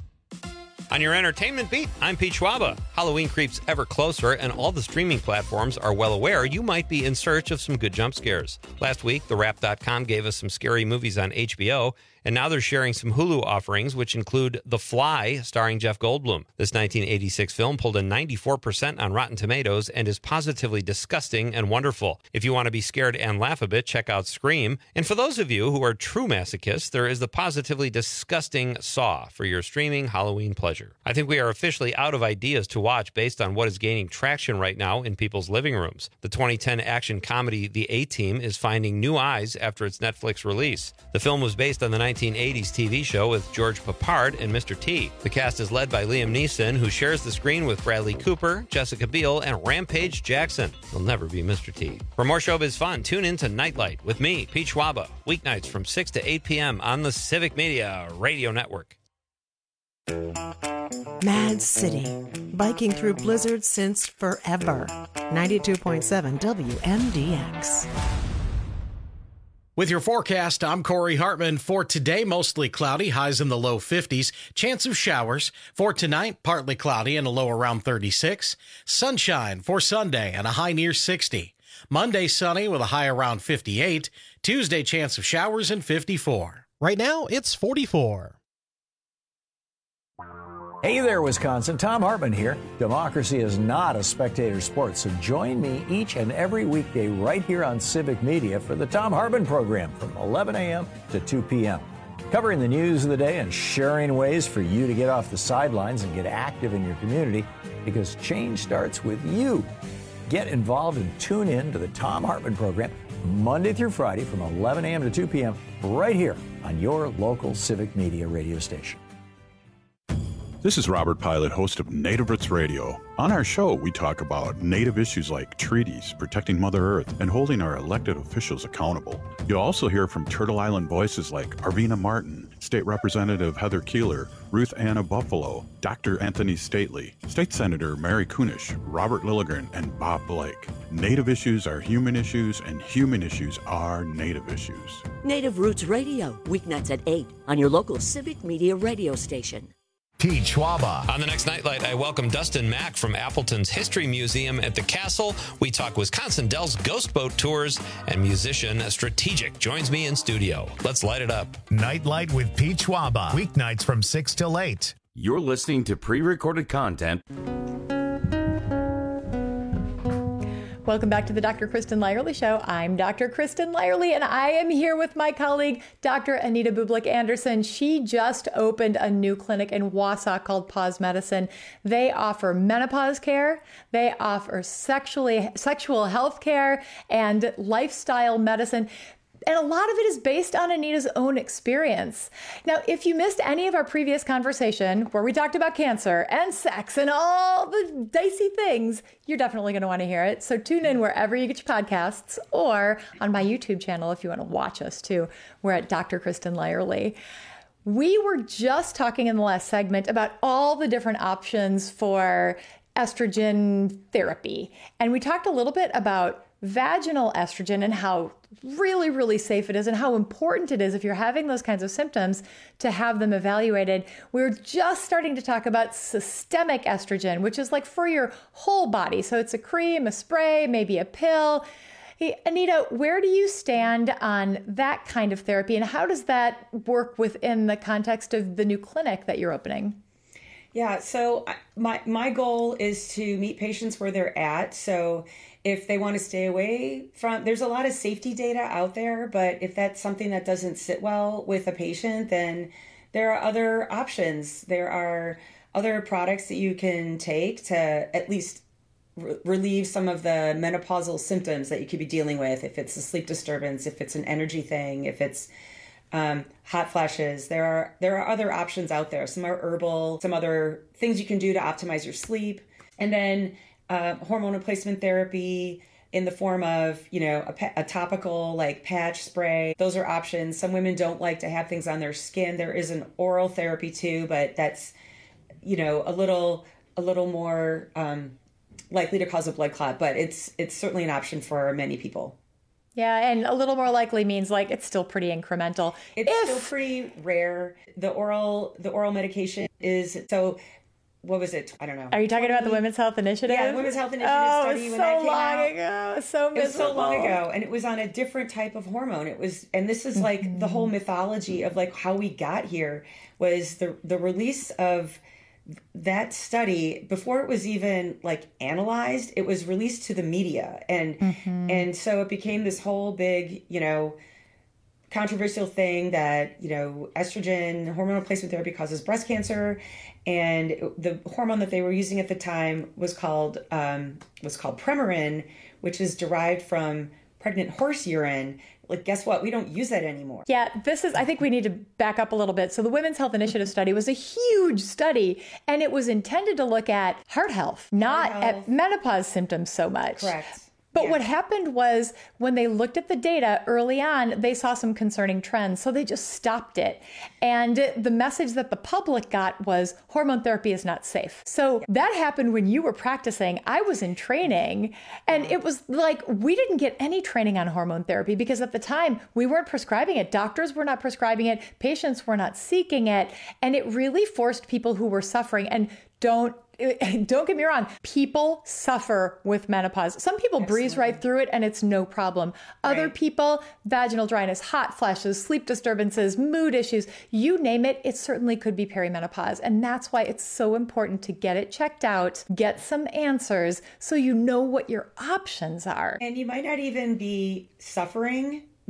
On your entertainment beat, I'm Pete Schwaba. Halloween creeps ever closer, and all the streaming platforms are well aware you might be in search of some good jump scares. Last week, the wrap dot com gave us some scary movies on H B O, and now they're sharing some Hulu offerings, which include The Fly, starring Jeff Goldblum. This nineteen eighty-six film pulled a ninety-four percent on Rotten Tomatoes and is positively disgusting and wonderful. If you want to be scared and laugh a bit, check out Scream. And for those of you who are true masochists, there is the positively disgusting Saw for your streaming Halloween pleasure. I think we are officially out of ideas to watch based on what is gaining traction right now in people's living rooms. The twenty ten action comedy The A-Team is finding new eyes after its Netflix release. The film was based on the nineteen eighties T V show with George Papard and Mister T. The cast is led by Liam Neeson, who shares the screen with Bradley Cooper, Jessica Biel, and Rampage Jackson. He'll never be Mister T. For more showbiz fun, tune in to Nightlight with me, Pete Schwaba, weeknights from six to eight p.m. on the Civic Media Radio Network. Mad City, biking through blizzards since forever. ninety-two point seven W M D X. With your forecast, I'm Corey Hartman. For today, mostly cloudy, highs in the low fifties. Chance of showers. For tonight, partly cloudy and a low around thirty-six. Sunshine for Sunday and a high near sixty. Monday, sunny with a high around fifty-eight. Tuesday, chance of showers and fifty-four. Right now, it's forty-four. Hey there, Wisconsin. Tom Hartman here. Democracy is not a spectator sport, so join me each and every weekday right here on Civic Media for the Tom Hartman program from eleven a.m. to two p.m. covering the news of the day and sharing ways for you to get off the sidelines and get active in your community, because change starts with you. Get involved and tune in to the Thom Hartmann program Monday through Friday from eleven a.m. to two p.m. right here on your local Civic Media radio station. This is Robert Pilot, host of Native Roots Radio. On our show, we talk about Native issues like treaties, protecting Mother Earth, and holding our elected officials accountable. You'll also hear from Turtle Island voices like Arvina Martin, State Representative Heather Keeler, Ruth Anna Buffalo, Doctor Anthony Stately, State Senator Mary Kunish, Robert Lilligren, and Bob Blake. Native issues are human issues, and human issues are Native issues. Native Roots Radio, weeknights at eight on your local Civic Media radio station. Pete Schwaba. On the next Nightlight, I welcome Dustin Mack from Appleton's History Museum at the Castle. We talk Wisconsin Dells Ghost Boat Tours, and musician Strategic joins me in studio. Let's light it up. Nightlight with Pete Schwaba. Weeknights from six till eight. You're listening to pre-recorded content. Welcome back to the Doctor Kristen Lyerly Show. I'm Doctor Kristen Lyerly, and I am here with my colleague, Doctor Anita Bublik Anderson. She just opened a new clinic in Wausau called Pause Medicine. They offer menopause care, they offer sexually sexual health care, and lifestyle medicine. And a lot of it is based on Anita's own experience. Now, if you missed any of our previous conversation where we talked about cancer and sex and all the dicey things, you're definitely going to want to hear it. So tune in wherever you get your podcasts, or on my YouTube channel if you want to watch us too. We're at Doctor Kristen Lyerly. We were just talking in the last segment about all the different options for estrogen therapy. And we talked a little bit about vaginal estrogen and how really, really safe it is and how important it is if you're having those kinds of symptoms to have them evaluated. We're just starting to talk about systemic estrogen, which is like for your whole body. So it's a cream, a spray, maybe a pill. Hey, Anita, where do you stand on that kind of therapy, and how does that work within the context of the new clinic that you're opening? Yeah, so my my goal is to meet patients where they're at. So if they want to stay away from, there's a lot of safety data out there, but if that's something that doesn't sit well with a patient, then there are other options. There are other products that you can take to at least re- relieve some of the menopausal symptoms that you could be dealing with. If it's a sleep disturbance, if it's an energy thing, if it's um, hot flashes, there are there are other options out there. Some are herbal, some other things you can do to optimize your sleep, and then Uh, hormone replacement therapy in the form of, you know, a, a topical like patch spray. Those are options. Some women don't like to have things on their skin. There is an oral therapy too, but that's, you know, a little a little more um, likely to cause a blood clot. But it's it's certainly an option for many people. Yeah, and a little more likely means like it's still pretty incremental. It's if... still pretty rare. The oral the oral medication is so. What was it? I don't know. Are you talking about the Women's Health Initiative? Yeah, the Women's Health Initiative oh, study when so that came long out. ago. So miserable. It was so long ago, and it was on a different type of hormone. It was, and this is like mm-hmm. the whole mythology of like how we got here was the the release of that study before it was even like analyzed. It was released to the media, and mm-hmm. and so it became this whole big, you know, controversial thing that, you know, estrogen hormone replacement therapy causes breast cancer, and the hormone that they were using at the time was called um, was called Premarin, which is derived from pregnant horse urine. Like, guess what? We don't use that anymore. Yeah, this is, I think we need to back up a little bit. So the Women's Health Initiative study was a huge study, and it was intended to look at heart health, not heart health. At menopause symptoms so much. Correct. But yeah. what happened was when they looked at the data early on, they saw some concerning trends. So they just stopped it. And the message that the public got was hormone therapy is not safe. So that happened when you were practicing. I was in training, and it was like we didn't get any training on hormone therapy because at the time we weren't prescribing it. Doctors were not prescribing it. Patients were not seeking it. And it really forced people who were suffering. And don't Don't get me wrong, people suffer with menopause. Some people Absolutely. breeze right through it and it's no problem. Other right. people, vaginal dryness, hot flashes, sleep disturbances, mood issues, you name it, it certainly could be perimenopause. And that's why it's so important to get it checked out, get some answers so you know what your options are. And you might not even be suffering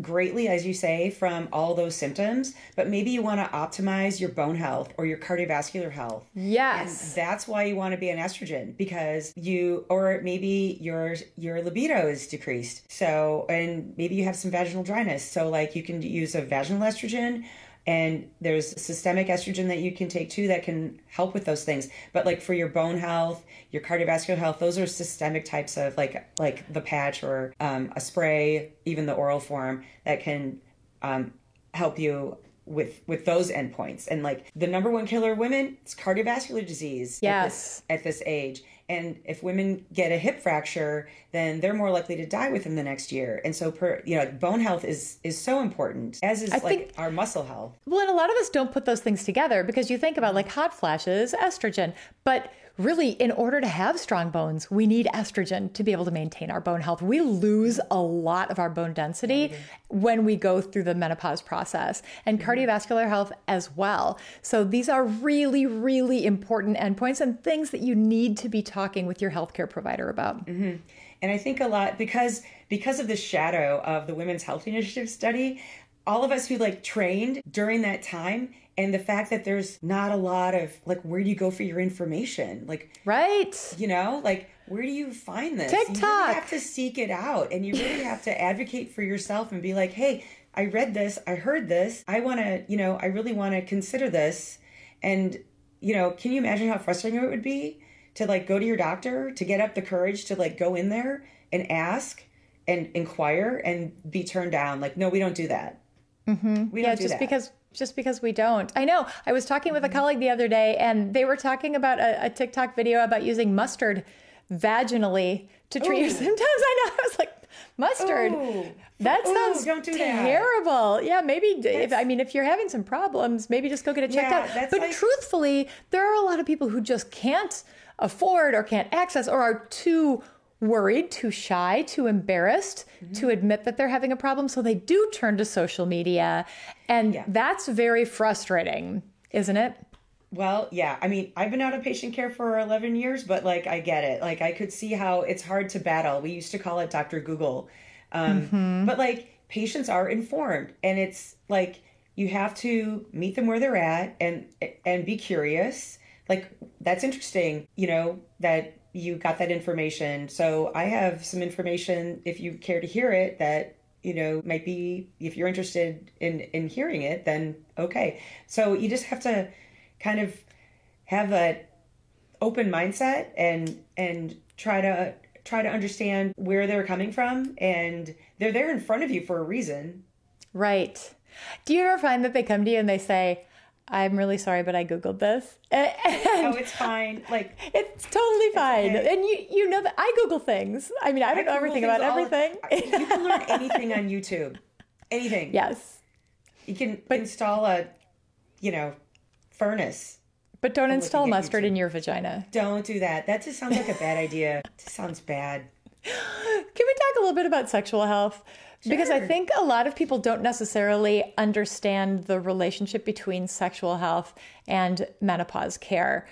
greatly, as you say, from all those symptoms, but maybe you want to optimize your bone health or your cardiovascular health. Yes. And that's why you want to be on estrogen, because you, or maybe your your libido is decreased. So, and maybe you have some vaginal dryness. So like you can use a vaginal estrogen, and there's systemic estrogen that you can take too that can help with those things. But like for your bone health, your cardiovascular health, those are systemic types of like like the patch or um, a spray, even the oral form that can um, help you with with those endpoints. And like the number one killer of women, it's cardiovascular disease. Yes. At this, at this age. And if women get a hip fracture, then they're more likely to die within the next year. And so, per, you know, bone health is is so important, as is I like think, our muscle health. Well, and a lot of us don't put those things together because you think about like hot flashes, estrogen, but really, in order to have strong bones, we need estrogen to be able to maintain our bone health. We lose a lot of our bone density mm-hmm. when we go through the menopause process, and mm-hmm. cardiovascular health as well. So these are really, really important endpoints and things that you need to be talking with your healthcare provider about. Mm-hmm. And I think a lot, because because of the shadow of the Women's Health Initiative study, all of us who like trained during that time, and the fact that there's not a lot of like, where do you go for your information? Like, right. You know, like, where do you find this? TikTok. You really have to seek it out, and you really have to advocate for yourself and be like, hey, I read this, I heard this, I want to, you know, I really want to consider this. And, you know, can you imagine how frustrating it would be to like go to your doctor, to get up the courage to like go in there and ask and inquire and be turned down? Like, no, we don't do that. Mm-hmm. We yeah, don't do just that. because just because we don't. I know. I was talking with a colleague the other day, and they were talking about a, a TikTok video about using mustard vaginally to treat Ooh. your symptoms. I know. I was like, mustard. Ooh. That Ooh, sounds don't do that. terrible. Yeah, maybe if I mean if you're having some problems, maybe just go get it checked Yeah, out. that's But like- truthfully, there are a lot of people who just can't afford or can't access or are too worried, too shy, too embarrassed mm-hmm. to admit that they're having a problem. So they do turn to social media. And yeah. that's very frustrating, isn't it? Well, yeah. I mean, I've been out of patient care for eleven years, but like, I get it. Like, I could see how it's hard to battle. We used to call it Doctor Google. Um, mm-hmm. But like, patients are informed, and it's like, you have to meet them where they're at and, and be curious. Like, that's interesting, you know, that you got that information. So I have some information, if you care to hear it, that, you know, might be, if you're interested in, in hearing it, then okay. So you just have to kind of have a open mindset and, and try to, try to understand where they're coming from. And they're there in front of you for a reason. Right. Do you ever find that they come to you and they say, I'm really sorry, but I Googled this. And oh, it's fine. Like, it's totally fine. Okay. And you you know that I Google things. I mean, I don't I know everything about all, everything. You can learn anything on YouTube. Anything. Yes. You can but, install a, you know, furnace. But don't install mustard in your vagina. Don't do that. That just sounds like a bad idea. It just sounds bad. Can we talk a little bit about sexual health? Sure. Because I think a lot of people don't necessarily understand the relationship between sexual health and menopause care.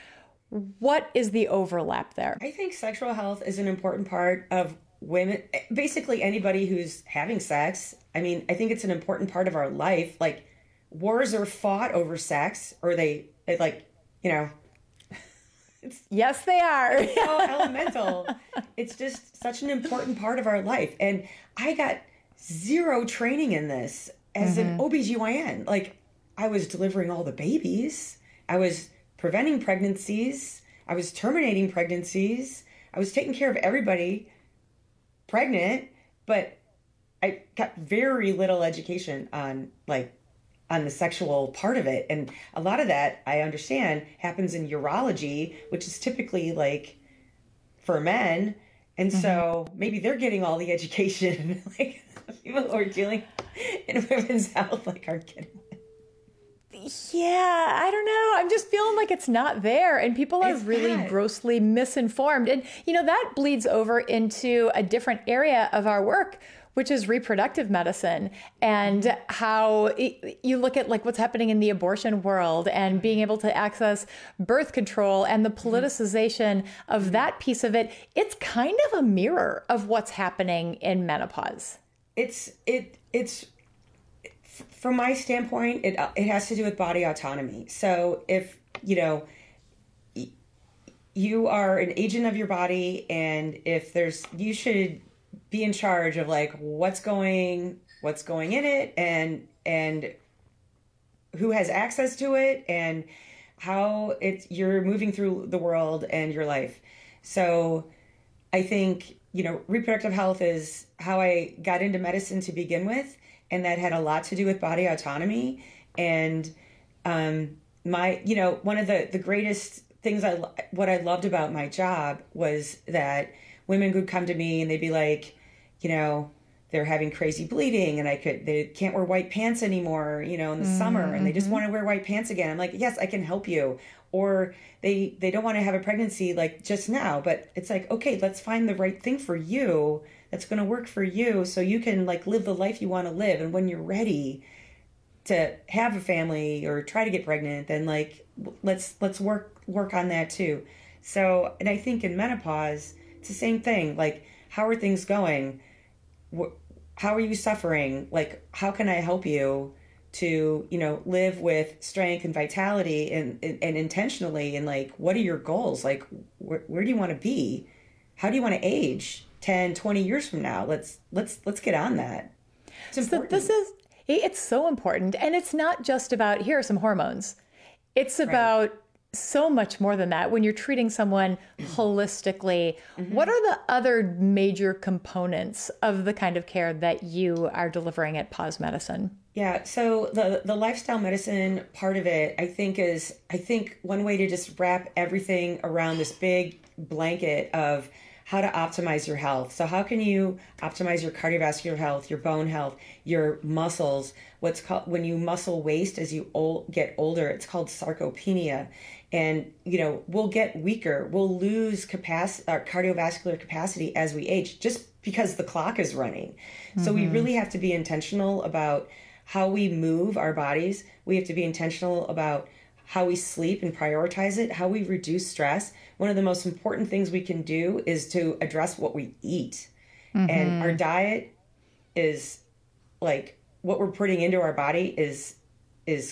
What is the overlap there? I think sexual health is an important part of women, basically anybody who's having sex. I mean, I think it's an important part of our life. Like, wars are fought over sex, or they, they like, you know. It's, yes, they are. It's so elemental. It's just such an important part of our life. And I got zero training in this as mm-hmm. an O B G Y N. Like, I was delivering all the babies. I was preventing pregnancies. I was terminating pregnancies. I was taking care of everybody pregnant, but I got very little education on like on the sexual part of it. And a lot of that, I understand, happens in urology, which is typically like for men. And mm-hmm. so maybe they're getting all the education. Like, people who are dealing in women's health like aren't getting it. Yeah, I don't know. I'm just feeling like it's not there, and people are it's really bad. grossly misinformed. And, you know, that bleeds over into a different area of our work, which is reproductive medicine, and how it, you look at like what's happening in the abortion world and being able to access birth control and the politicization of that piece of it. It's kind of a mirror of what's happening in menopause. It's it it's from my standpoint, it it has to do with body autonomy. So if, you know, you are an agent of your body, and if there's, you should be in charge of like what's going, what's going in it, and and who has access to it, and how it's you're moving through the world and your life. So I think, you know, reproductive health is how I got into medicine to begin with, and that had a lot to do with body autonomy. And um, my, you know, one of the, the greatest things I, what I loved about my job was that women could come to me and they'd be like, you know, they're having crazy bleeding, and I could, they can't wear white pants anymore, you know, in the mm-hmm. summer, and they just want to wear white pants again. I'm like, yes, I can help you. Or they, they don't want to have a pregnancy like just now, but it's like, okay, let's find the right thing for you that's going to work for you, so you can like live the life you want to live. And when you're ready to have a family or try to get pregnant, then like, let's, let's work, work on that too. So, and I think in menopause, it's the same thing. Like, how are things going? How are you suffering? Like, how can I help you to, you know, live with strength and vitality and, and, and intentionally? And like, what are your goals? Like, where, where do you want to be? How do you want to age ten, twenty years from now? Let's, let's, let's get on that. It's important. So this is, it's so important. And it's not just about, here are some hormones. It's about right. so much more than that. When you're treating someone holistically, mm-hmm. what are the other major components of the kind of care that you are delivering at Pause Medicine? Yeah, so the the lifestyle medicine part of it, I think is, I think one way to just wrap everything around this big blanket of how to optimize your health. So how can you optimize your cardiovascular health, your bone health, your muscles? What's called, when you muscle waste as you old, get older, it's called sarcopenia. And, you know, we'll get weaker. We'll lose capacity, our cardiovascular capacity as we age, just because the clock is running. Mm-hmm. So we really have to be intentional about how we move our bodies. We have to be intentional about how we sleep and prioritize it, how we reduce stress. One of the most important things we can do is to address what we eat. Mm-hmm. And our diet is like, what we're putting into our body is, is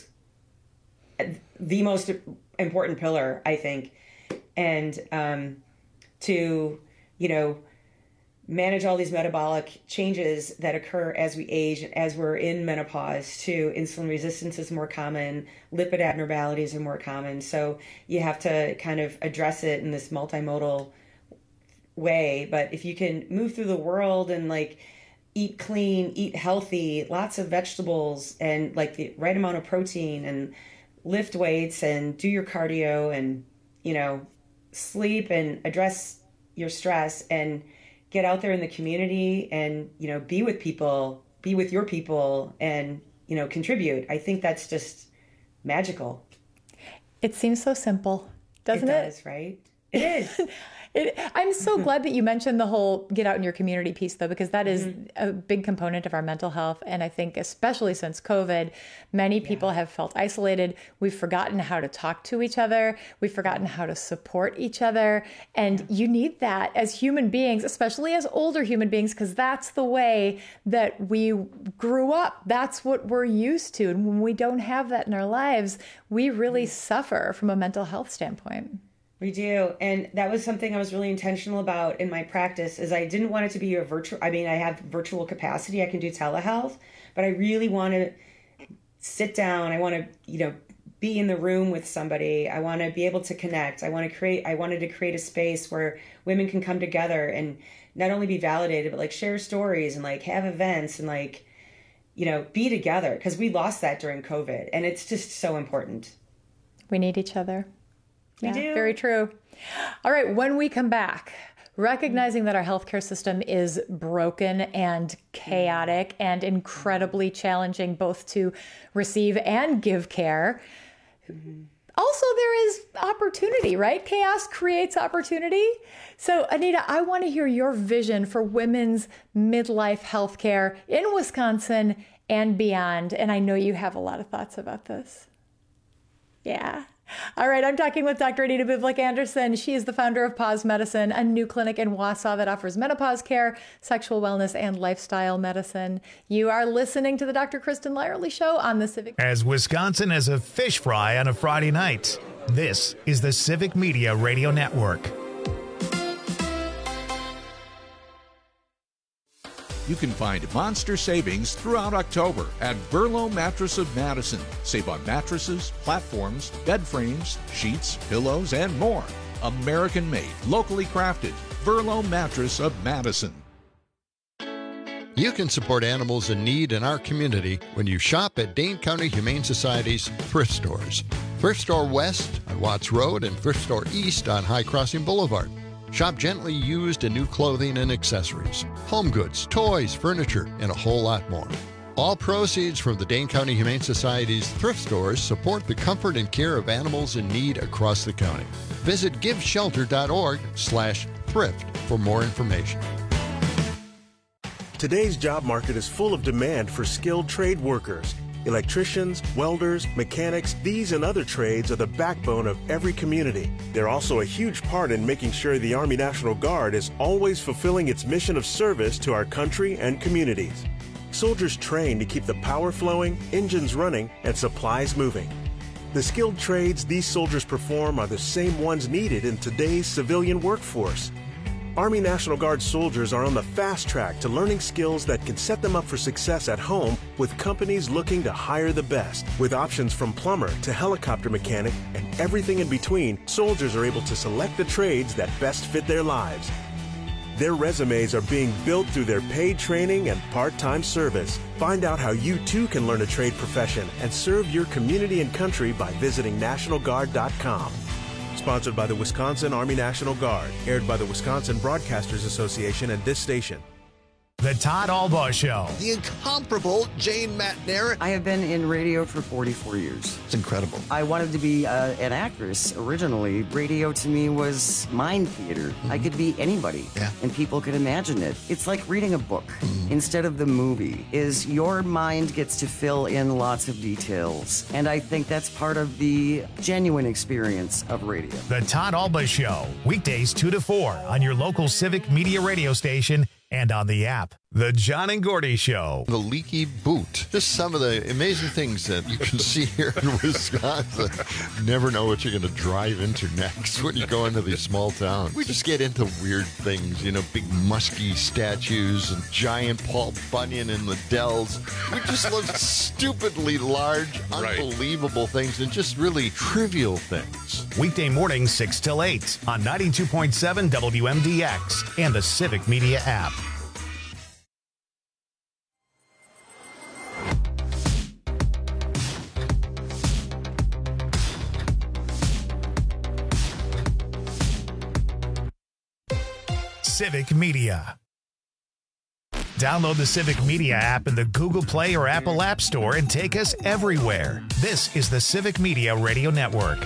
the most important pillar, I think. And um, to, you know, manage all these metabolic changes that occur as we age, as we're in menopause, to insulin resistance is more common, lipid abnormalities are more common. So you have to kind of address it in this multimodal way. But if you can move through the world and like eat clean, eat healthy, lots of vegetables and like the right amount of protein, and lift weights and do your cardio and, you know, sleep and address your stress and get out there in the community and, you know, be with people, be with your people and, you know, contribute. I think that's just magical. It seems so simple, doesn't it? It does, right? It is. It, I'm so glad that you mentioned the whole get out in your community piece, though, because that is mm-hmm. a big component of our mental health. And I think especially since COVID, many people yeah. have felt isolated. We've forgotten how to talk to each other. We've forgotten how to support each other. And yeah. you need that as human beings, especially as older human beings, because that's the way that we grew up. That's what we're used to. And when we don't have that in our lives, we really mm-hmm. suffer from a mental health standpoint. We do. And that was something I was really intentional about in my practice, is I didn't want it to be a virtual, I mean, I have virtual capacity. I can do telehealth, but I really want to sit down. I want to, you know, be in the room with somebody. I want to be able to connect. I want to create, I wanted to create a space where women can come together and not only be validated, but like share stories and like have events and like, you know, be together, because we lost that during COVID, and it's just so important. We need each other. We yeah, do. Very true. All right. When we come back, recognizing that our healthcare system is broken and chaotic and incredibly challenging both to receive and give care. Mm-hmm. Also, there is opportunity, right? Chaos creates opportunity. So, Anita, I want to hear your vision for women's midlife healthcare in Wisconsin and beyond. And I know you have a lot of thoughts about this. Yeah. All right, I'm talking with Doctor Anita Bublik Anderson. She is the founder of Pause Medicine, a new clinic in Wausau that offers menopause care, sexual wellness, and lifestyle medicine. You are listening to the Doctor Kristen Lyerly Show on the Civic. As Wisconsin has a fish fry on a Friday night, this is the Civic Media Radio Network. You can find monster savings throughout October at Burlow Mattress of Madison. Save on mattresses, platforms, bed frames, sheets, pillows, and more. American-made, locally crafted. Burlow Mattress of Madison. You can support animals in need in our community when you shop at Dane County Humane Society's thrift stores. Thrift Store West on Watts Road and Thrift Store East on High Crossing Boulevard. Shop gently used and new clothing and accessories, home goods, toys, furniture, and a whole lot more. All proceeds from the Dane County Humane Society's thrift stores support the comfort and care of animals in need across the county. Visit giveshelter.org slash thrift for more information. Today's job market is full of demand for skilled trade workers. Electricians, welders, mechanics, these and other trades are the backbone of every community. They're also a huge part in making sure the Army National Guard is always fulfilling its mission of service to our country and communities. Soldiers train to keep the power flowing, engines running, and supplies moving. The skilled trades these soldiers perform are the same ones needed in today's civilian workforce. Army National Guard soldiers are on the fast track to learning skills that can set them up for success at home with companies looking to hire the best. With options from plumber to helicopter mechanic and everything in between, soldiers are able to select the trades that best fit their lives. Their resumes are being built through their paid training and part-time service. Find out how you too can learn a trade profession and serve your community and country by visiting National Guard dot com. Sponsored by the Wisconsin Army National Guard. Aired by the Wisconsin Broadcasters Association and this station. The Todd Albaugh Show. The incomparable Jane Matner. I have been in radio for forty-four years. It's incredible. I wanted to be uh, an actress originally. Radio to me was mind theater. Mm-hmm. I could be anybody, yeah. and people could imagine it. It's like reading a book mm-hmm. instead of the movie. Is your mind gets to fill in lots of details, and I think that's part of the genuine experience of radio. The Todd Albaugh Show, weekdays two to four on your local Civic Media radio station and on the app. The John and Gordy Show. The leaky boot. Just some of the amazing things that you can see here in Wisconsin. Never know what you're going to drive into next when you go into these small towns. We just get into weird things, you know, big musky statues and giant Paul Bunyan in the Dells. We just love stupidly large, unbelievable right. things and just really trivial things. Weekday mornings six till eight on ninety-two point seven W M D X and the Civic Media app. Civic Media. Download the Civic Media app in the Google Play or Apple App Store and take us everywhere. This is the Civic Media Radio Network.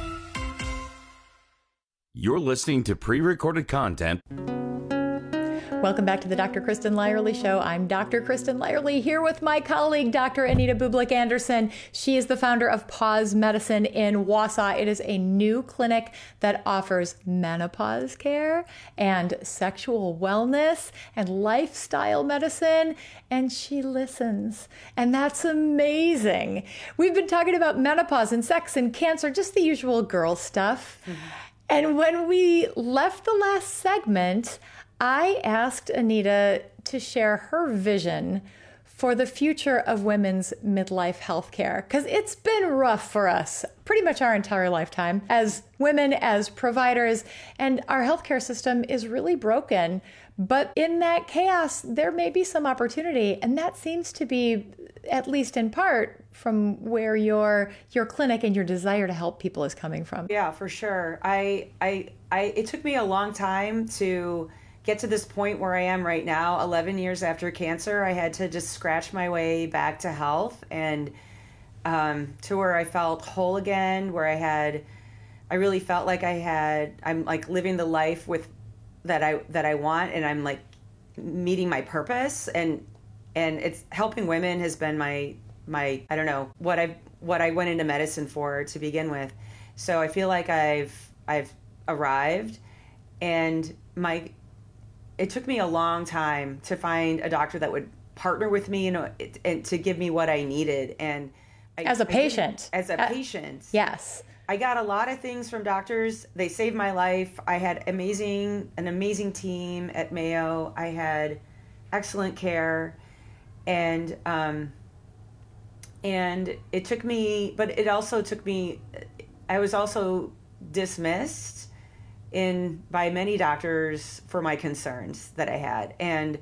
You're listening to pre-recorded content. Welcome back to the Doctor Kristen Lyerly Show. I'm Doctor Kristen Lyerly here with my colleague, Doctor Anita Bublik Anderson. She is the founder of Pause Medicine in Wausau. It is a new clinic that offers menopause care and sexual wellness and lifestyle medicine, and she listens. And that's amazing. We've been talking about menopause and sex and cancer, just the usual girl stuff. Mm-hmm. And when we left the last segment, I asked Anita to share her vision for the future of women's midlife health care, because it's been rough for us pretty much our entire lifetime as women, as providers, and our healthcare system is really broken. But in that chaos, there may be some opportunity, and that seems to be, at least in part, from where your your clinic and your desire to help people is coming from. Yeah, for sure. I I I it took me a long time to get to this point where I am right now. eleven years after cancer, I had to just scratch my way back to health and um, to where I felt whole again, where I had, I really felt like I had, I'm like living the life with that I that I want, and I'm like meeting my purpose, and and it's helping women has been my my I don't know what I what I went into medicine for to begin with. So I feel like I've I've arrived, and my it took me a long time to find a doctor that would partner with me, you know, and to give me what I needed. And I, as a patient, as a uh, patient, yes, I got a lot of things from doctors. They saved my life. I had amazing, an amazing team at Mayo. I had excellent care, and um, and it took me, but it also took me. I was also dismissed in by many doctors for my concerns that I had, and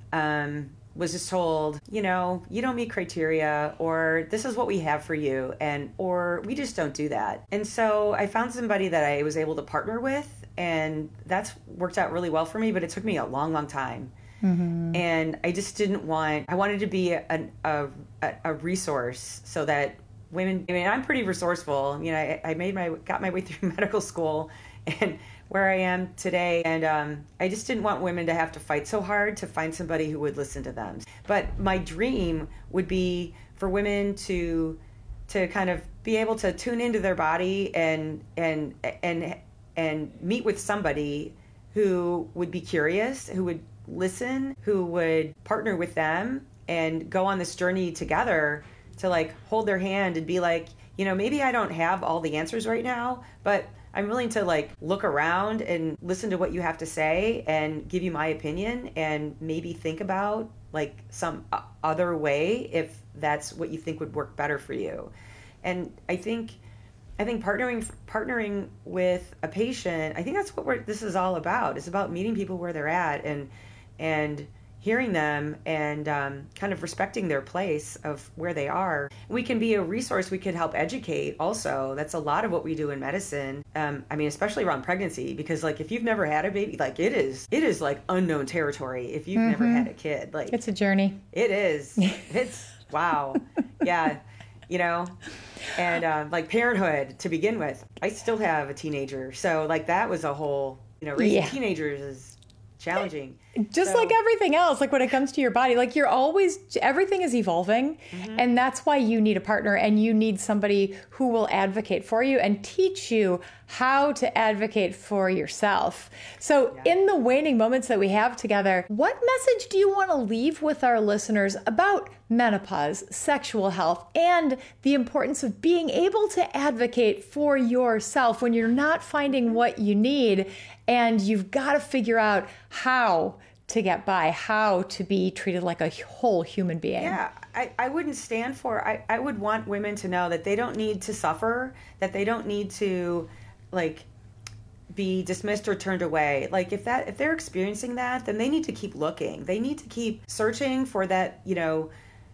um, was just told, you know, you don't meet criteria, or this is what we have for you, and or we just don't do that. And so I found somebody that I was able to partner with, and that's worked out really well for me, but it took me a long, long time. Mm-hmm. And I just didn't want, I wanted to be a, a, a, a resource so that women, I mean, I'm pretty resourceful. You know, I, I made my, got my way through medical school and where I am today. And um, I just didn't want women to have to fight so hard to find somebody who would listen to them. But my dream would be for women to, to kind of be able to tune into their body and, and, and, and meet with somebody who would be curious, who would listen, who would partner with them and go on this journey together to like hold their hand and be like, you know, maybe I don't have all the answers right now, but I'm willing to like look around and listen to what you have to say and give you my opinion and maybe think about like some other way if that's what you think would work better for you. And I think I think partnering partnering with a patient, I think that's what we're, this is all about. It's about meeting people where they're at and and hearing them and um, kind of respecting their place of where they are. We can be a resource. We can help educate also. That's a lot of what we do in medicine. Um, I mean, especially around pregnancy, because like if you've never had a baby, like it is, it is like unknown territory if you've mm-hmm. never had a kid. Like it's a journey. It is. It's, wow. Yeah. You know, and um, like parenthood to begin with. I still have a teenager. So like that was a whole, you know, raising yeah. teenagers is challenging. Just so, like everything else, like when it comes to your body, like you're always, everything is evolving. Mm-hmm. And that's why you need a partner and you need somebody who will advocate for you and teach you how to advocate for yourself. So yeah. in the waning moments that we have together, what message do you want to leave with our listeners about menopause, sexual health, and the importance of being able to advocate for yourself when you're not finding what you need and you've got to figure out how to get by, how to be treated like a whole human being? Yeah, I, I wouldn't stand for, I, I would want women to know that they don't need to suffer, that they don't need to like be dismissed or turned away. Like if that, if they're experiencing that, then they need to keep looking. They need to keep searching for that, you know,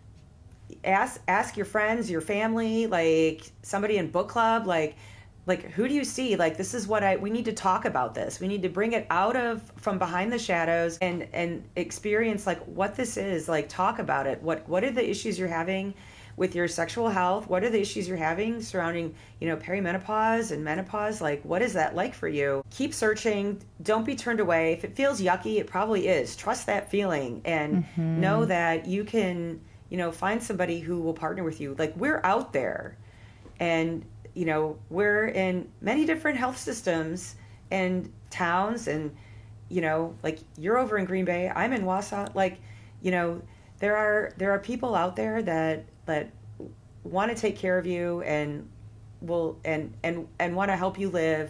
ask, ask your friends, your family, like somebody in book club, like, Like, who do you see? Like, this is what I, we need to talk about this. We need to bring it out of, from behind the shadows and, and experience like what this is, like talk about it. What, what are the issues you're having with your sexual health? What are the issues you're having surrounding, you know, perimenopause and menopause? Like, what is that like for you? Keep searching. Don't be turned away. If it feels yucky, it probably is. Trust that feeling and mm-hmm. know that you can, you know, find somebody who will partner with you. Like, we're out there and, you know, we're in many different health systems and towns and, you know, like you're over in Green Bay, I'm in Wausau. Like, you know, there are, there are people out there that, that want to take care of you and will, and, and, and want to help you live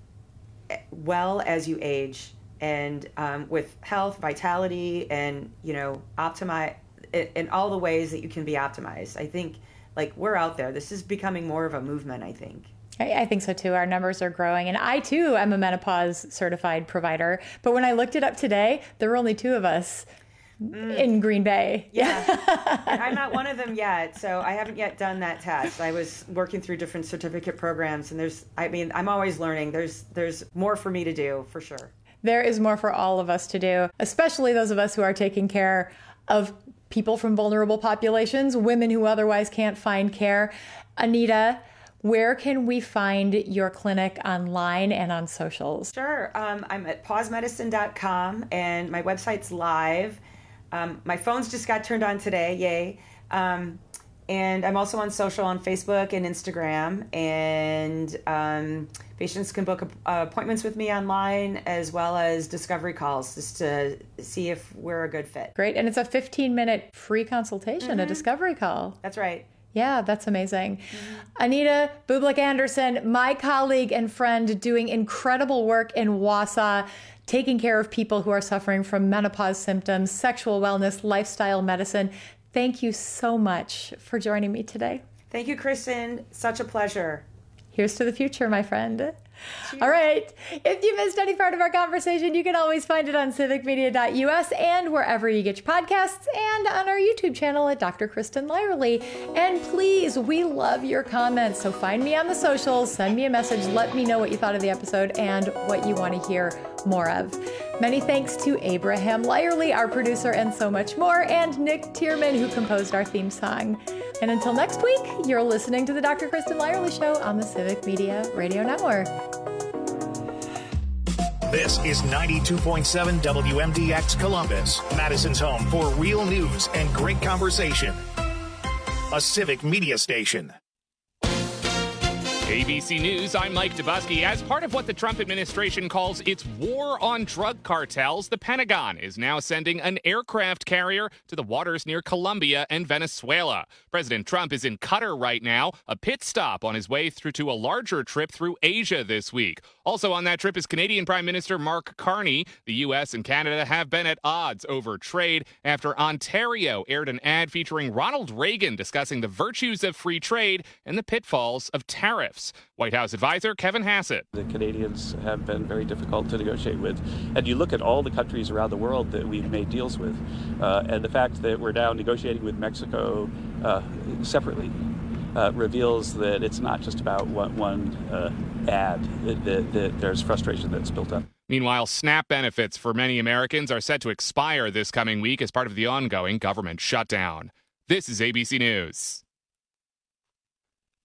well as you age and um, with health, vitality, and, you know, optimize in all the ways that you can be optimized. I think like we're out there. This is becoming more of a movement, I think. I, I think so too. Our numbers are growing. And I too am a menopause certified provider. But when I looked it up today, there were only two of us mm. in Green Bay. Yeah. I'm not one of them yet. So I haven't yet done that test. I was working through different certificate programs and there's, I mean, I'm always learning. There's, there's more for me to do for sure. There is more for all of us to do, especially those of us who are taking care of people from vulnerable populations, women who otherwise can't find care. Anita, where can we find your clinic online and on socials? Sure. Um, I'm at pause medicine dot com and my website's live. Um, my phones just got turned on today. Yay. Um, And I'm also on social on Facebook and Instagram. And um, patients can book uh, appointments with me online as well as discovery calls just to see if we're a good fit. Great. And it's a fifteen minute free consultation, mm-hmm. a discovery call. That's right. Yeah, that's amazing. Mm-hmm. Anita Bublik-Andersson, my colleague and friend, doing incredible work in Wausau, taking care of people who are suffering from menopause symptoms, sexual wellness, lifestyle medicine. Thank you so much for joining me today. Thank you, Kristen. Such a pleasure. Here's to the future, my friend. Cheers. All right. If you missed any part of our conversation, you can always find it on civic media dot U S and wherever you get your podcasts and on our YouTube channel at Doctor Kristen Lyerly. And please, we love your comments. So find me on the socials, send me a message, let me know what you thought of the episode and what you want to hear more of. Many thanks to Abraham Lyerly, our producer, and so much more, and Nick Tierman, who composed our theme song. And until next week, you're listening to the Doctor Kristen Lyerly Show on the Civic Media Radio Network. This is ninety-two point seven W M D X Columbus, Madison's home for real news and great conversation. A Civic Media station. A B C News, I'm Mike Dubusky. As part of what the Trump administration calls its war on drug cartels, the Pentagon is now sending an aircraft carrier to the waters near Colombia and Venezuela. President Trump is in Qatar right now, a pit stop on his way through to a larger trip through Asia this week. Also on that trip is Canadian Prime Minister Mark Carney. The U S and Canada have been at odds over trade after Ontario aired an ad featuring Ronald Reagan discussing the virtues of free trade and the pitfalls of tariffs. White House advisor Kevin Hassett. The Canadians have been very difficult to negotiate with. And you look at all the countries around the world that we've made deals with, uh, and the fact that we're now negotiating with Mexico uh, separately uh, reveals that it's not just about one, one uh, ad, that, that, that there's frustration that's built up. Meanwhile, SNAP benefits for many Americans are set to expire this coming week as part of the ongoing government shutdown. This is A B C News.